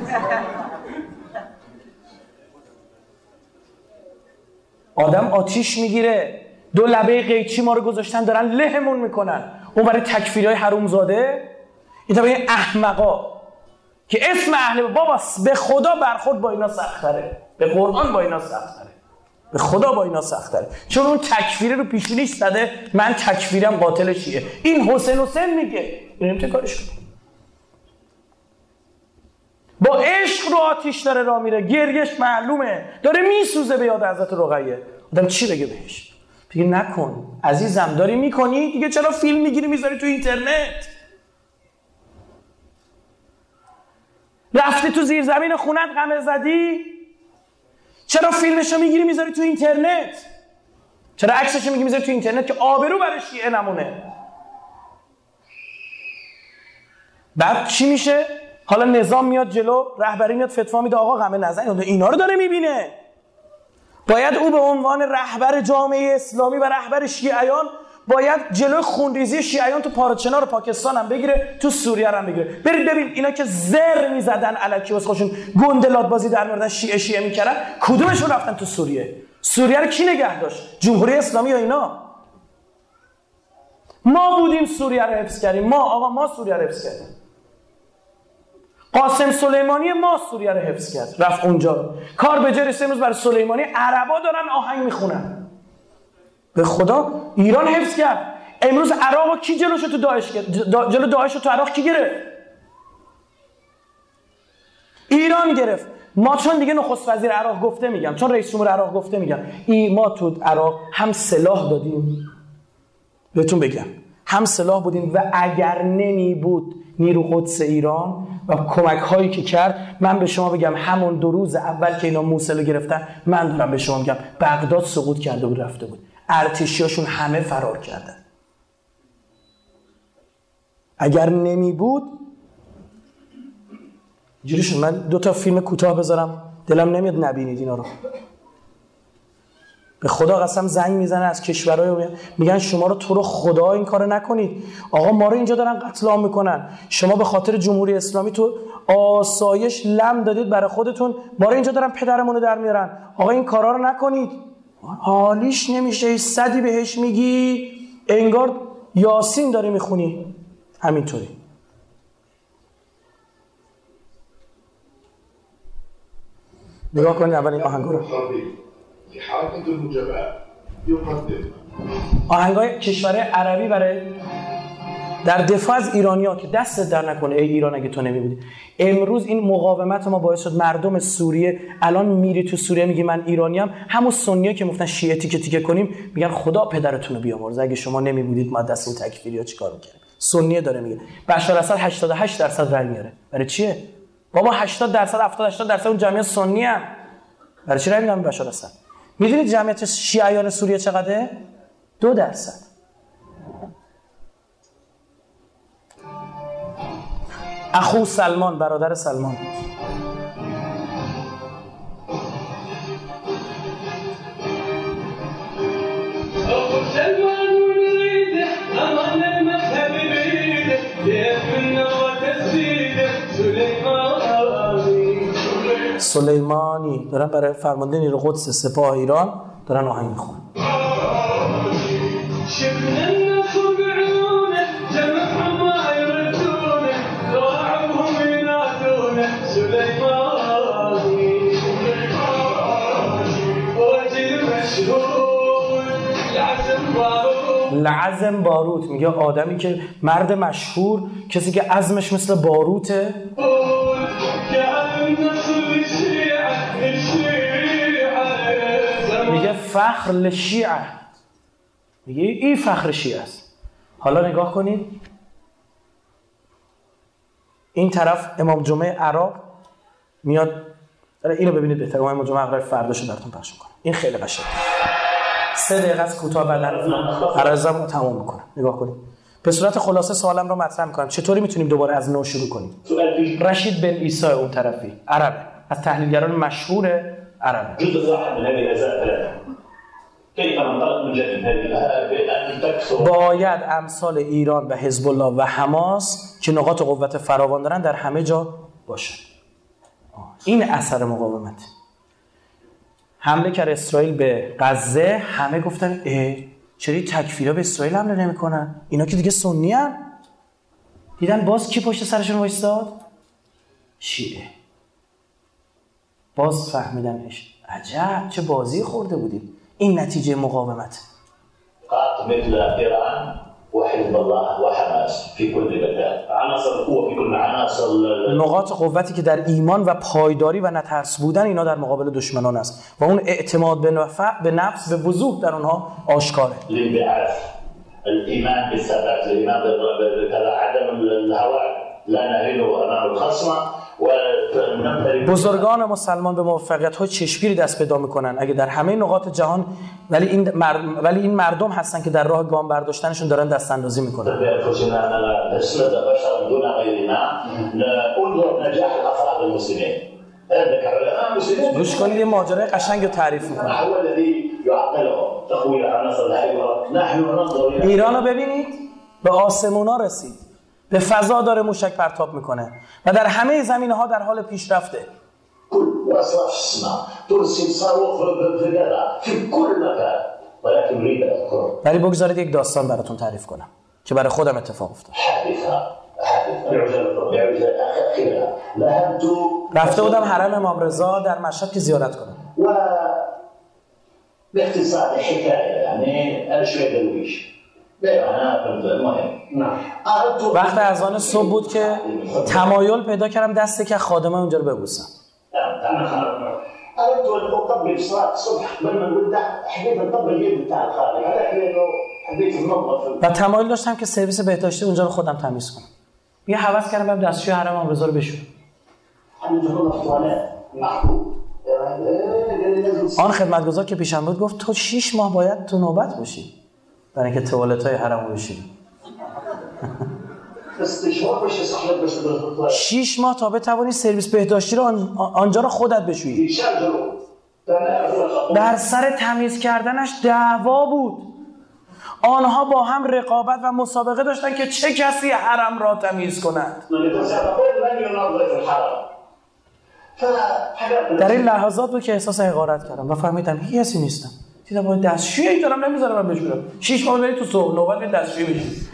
آدم آتیش میگیره. دو لبه قیچی ما رو گذاشتن دارن لهمون میکنن. اون برای تکفیریای حرومزاده، این طبعا احمقا که اسم اهل بابا به خدا برخورد با اینا سخت‌تره، به قرآن با اینا سخت‌تره، به خدا با اینا سخت‌تره. چون اون تکفیری رو پیشونیش زده من تکفیرم قاتل شیعه. این حسین میگه این چه کارش کنه؟ با عشق رو آتیش داره راه میره، گریش معلومه، داره میسوزه به یاد حضرت رقیه. آدم چی بگه بهش؟ بگه نکن عزیزم، داری میکنی دیگه، چرا فیلم میگیری میذاری تو اینترنت؟ رفتی تو زیر زمین خونت قمه زدی، چرا فیلمشو میگیری میذاری تو اینترنت؟ چرا عکسشو میگیری میذاری تو اینترنت که آبرو برای شیعه نمونه؟ بعد چی میشه؟ حالا نظام میاد جلو، رهبری میاد فتوا میده آقا قمه نزنید. اینا رو داره میبینه. باید او به عنوان رهبر جامعه اسلامی و رهبر شیعیان باید جلوی خونریزی شیعیان تو پارچنار پاکستان هم بگیره، تو سوریه هم بگیره. برید ببین اینا که زر میزدن الکی واسه خودشون گندلات بازی در میوردن، شیعه میکردن، کدومشون رفتن تو سوریه؟ سوریه رو کی نگه داشت؟ جمهوری اسلامی یا اینا؟ ما بودیم سوریه رو حفظ کردیم. ما سوریه رو حفظ کردیم. قاسم سلیمانی ما سوریه رو حفظ کرد، رفت اونجا. کار به جای رسید امروز برای سلیمانی عربا دارن آهنگ میخونن. به خدا ایران حفظ کرد. امروز عراق کی جلوشو تو داعش گرفت؟ جلو داعشو تو عراق کی گرفت؟ ایران گرفت. ما چون دیگه نخست وزیر عراق گفته میگم، چون رئیس جمهور عراق گفته میگم، ما تو عراق هم سلاح دادیم، بهتون بگم هم سلاح بودیم و اگر نمی بود نیرو قدس ایران و کمک هایی که کرد، من به شما بگم همون 2 روز اول که اینا موصل رو گرفتن، من دارم به شما میگم بغداد سقوط کرده بود، رفته بود، ارتشیاشون همه فرار کردن. اگر نمی بود جوری شد. من 2 تا فیلم کوتاه بذارم، دلم نمیاد نبینید اینا رو. به خدا قسم زنگ میزنه از کشورهای میگن شما رو تو رو خدا این کارو نکنید. آقا ما رو اینجا دارن قتل عام میکنن، شما به خاطر جمهوری اسلامی تو آسایش لم دادید برای خودتون، ما رو اینجا دارن پدرمون رو در میارن. آقا این کارا رو نکنید. حالیش نمیشه، صدی بهش میگی انگار یاسین داری میخونی. همینطوری نگاه کنید اول این آهنگ رو. حركة المجابهة يقدم آهنگای کشور عربی برای در دفاع از ایرانی‌ها که دست در نکنه. ای ایران اگه تو نمی‌بودی. امروز این مقاومت ما باعث شد مردم سوریه الان میری تو سوریه میگی من ایرانیام، همون سنی‌ها که گفتن شیعه تیکه تیکه کنیم میگن خدا پدرتون رو بیامرزه، اگه شما نمی‌بودید ما دست این تکفیری‌ها چیکار می‌کردیم. سنیه داره میگه بشار اسد 88% رای میاره. برای چیه؟ بابا 80% 70-80% اون جمعیت سنی ام. برای چی رای میدن بشار اسد؟ میدونید جمعیت شیعیان سوریه چقدره؟ 2%. اخو سلمان، برادر سلمان. سلیمانی دارن برای فرمانده نیروی قدس سپاه ایران دارن آهنگ میخونن. لعزم باروت میگه آدمی که مرد مشهور، کسی که عزمش مثل باروته. میگه فخر لشیعه، میگه این فخر شیعه است. حالا نگاه کنید این طرف امام جمعه عراق میاد، اینو ببینید بهتر. امام جمعه عراق فرداشو براتون پخش میکنه. این خیلی قشنگه. 3 دقیقه از کوتاه بعد عرضمو تمام میکنم. نگاه کنید. به صورت خلاصه سوالم رو مطرح میکنم. چطوری میتونیم دوباره از نو شروع کنیم؟ رشید بن عیسی اون طرفی عربه، از تحلیلگران مشهور عربه. جزء واحد من هذه الاجزاء ثلاثه. كيف ننطلق من جديد هذه؟ باید امثال ایران و حزب الله و حماس که نقاط قوت فراوان دارن در همه جا باشه. این اثر مقاومت. حمله کرد اسرائیل به غزه، همه گفتن چرا تکفیرها به اسرائیل حمله نمی‌کنن؟ اینا که دیگه سنی ان. دیدن باز کی پشت سرشون وایساد؟ شیعه. باز فهمیدنش. عجب چه بازی خورده بودیم. این نتیجه مقاومت. قاعدة مثل إيران وحزب الله وحماس في كل مكان، عناصر القوة في كل عناصر نقاط قوتی که در ایمان و پایداری و نترس بودن اینا در مقابل دشمنان است و اون اعتماد به نفس به وضوح در اونها آشکاره. الانبعاث، الإيمان بالثبات، الإيمان عدم الهوى، لا نهينه أمام الخصم. بزرگان مسلمان به موفقیت‌های چشمگیری دست پیدا می‌کنن اگه در همه نقاط جهان، ولی این مردم هستن که در راه گام برداشتنشون دارن دست اندازی می‌کنن. گوش کنید یه ماجرای قشنگ رو تعریف می‌کنه. ایرانو ببینید به آسمونا رسید، به فضا داره موشک پرتاب میکنه و در همه زمینه‌ها در حال پیشرفته. ولی بگذارید یک داستان براتون تعریف کنم که برای خودم اتفاق افتاد. رفته بودم حرم امام رضا در مشهد که زیارت کنم. باختصار حکایه یعنی انا شويه درویش. وقت اذان صبح بود که تمایل پیدا کردم دستی که خادمه اونجا رو ببوسم. و تمایل داشتم که سرویس بهداشتی اونجا رو خودم تمیز کنم. یه هوس کردم برم دستشوی حرم امام رضا رو بشورم. آن خدمتگزار که پیشم بود گفت تو 6 ماه باید تو نوبت باشی برای اینکه توالت‌های حرم رو بشوری. 6 ماه تا بتوانی سرویس بهداشتی رو آنجا رو خودت بشویی. در سر تمیز کردنش دعوا بود. آنها با هم رقابت و مسابقه داشتن که چه کسی حرم را تمیز کند. در این لحظات بود که احساس حقارت کردم و فهمیدم هیچ کسی نیستم. دیدم باید دستشویی دارم نمیذارم من بشورم. 6 ماه برید تو صبح نوبت به دستشویی بشید.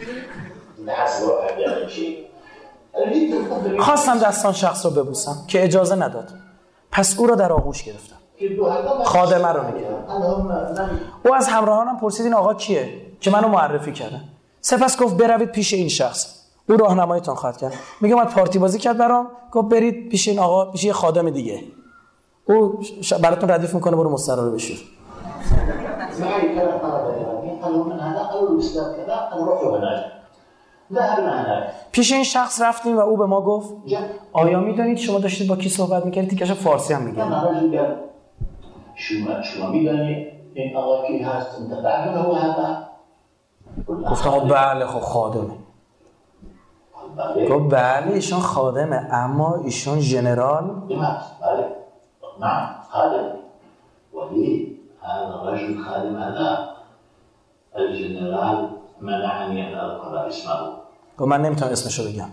خواستم دستان شخص رو ببوسم که اجازه نداد. پس او را در آغوش گرفتم. خادمه رو میگیرم. او از همراهانم پرسید این آقا کیه که منو معرفی کردن. سپس گفت بروید پیش این شخص. او راهنماییتون خواهد کرد. میگم اومد پارتی بازی کرد برام، گفت برید پیش این آقا، پیش یه خادم دیگه. او براتون ردیف میکنه برو مستر رو بشور. معي 3 طلبة إيرانيين قالوا من هذا قالوا الأستاذ كذا قالوا روحوا هناك. ذهبنا هناك. پیش این شخص رفتیم و او به ما گفت آیا میدانید شما داشتید با کی صحبت میکردید؟ دیگه فارسی هم میگه. شما میدانید این آقا کی هست؟ انت تعرفه هذا؟ گفتم بله خب خادمه. گفت بله ایشون خادمه اما ایشون ژنرال. بله نعم خادم ولی هذا الرجل خادم هذا الجنرال منعني أن أذكر اسمه گفت من نمیتونم اسمشو بگم.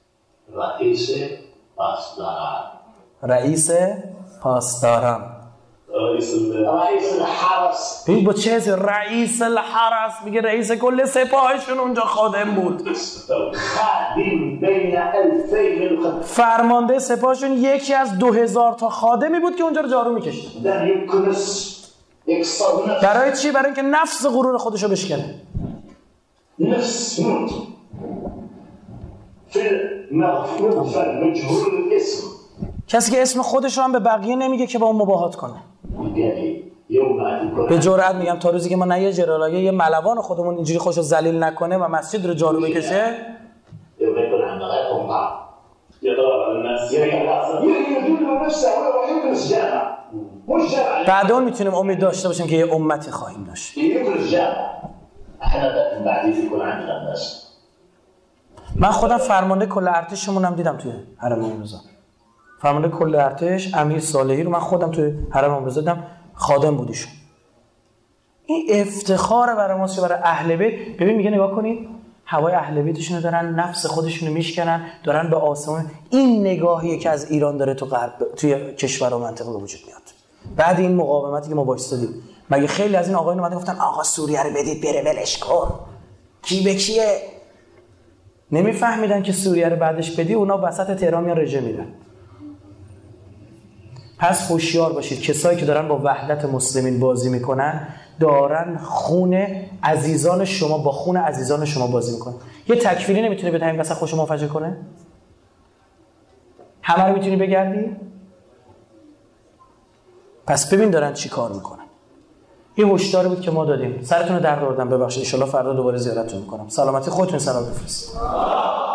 رئیس پاسداران. رئیس الحرس. ببین با چه حسی؟ رئیس الحرس. میگه رئیس کل سپاهشون اونجا خادم بود. خادم بین 2000 فرمانده سپاهشون یکی از 2000 تا خادمی بود که اونجا رو جارو میکشید. برای چی؟ برای اینکه نفس غرور خودشو بشکنه. نفس موت فی المغفر مجهول الاسم. کسی که اسم خودش رو هم به بقیه نمیگه که با اون مباهات کنه. به جرئت میگم تا روزی که ما نه یه جرالایه یه ملوان خودمون اینجوری خوشو ذلیل نکنه و مسجد رو جارو بکشه، بعد اون میتونیم امید داشته باشیم که یه امتی خواهیم داشت. من خودم فرمانده کل ارتشمون هم دیدم توی حرم امروزا. فرمانده کل ارتش امیر صالحی رو من خودم توی حرم امروزا دیدم، خادم بودیشون. این افتخار برای ماست که برای اهل بیت. ببین میگه نگاه کنید هوای اهل بیتشون رو دارن، نفس خودشون رو میشکنن، دارن به آسمان. این نگاهیه که از ایران داره تو غرب توی کشور و منطقه به وجود میاد. بعد این مقاومتی که ما وایسادیم، مگه خیلی از این آقایون اومدن گفتن آقا سوریه رو بدید بره ولش کن، کی به کیه؟ نمیفهمیدن که سوریه رو بعدش بدی اونا وسط تهران میان رژه میدن. پس هوشیار باشید کسایی که دارن با وحدت مسلمین بازی میکنن دارن خون عزیزان شما با خون عزیزان شما بازی میکنن. یه تکفیری نمیتونه به همین وسط خوشو منفجر کنه؟ همه رو میتونی بگردی؟ پس ببین دارن چی کار میکنن. این هشداری بود که ما دادیم. سرتون رو درد آوردم، ببخشید. ان شاء الله فردا دوباره زیارتتون میکنم. سلامتی خودتون سلام بفرستید.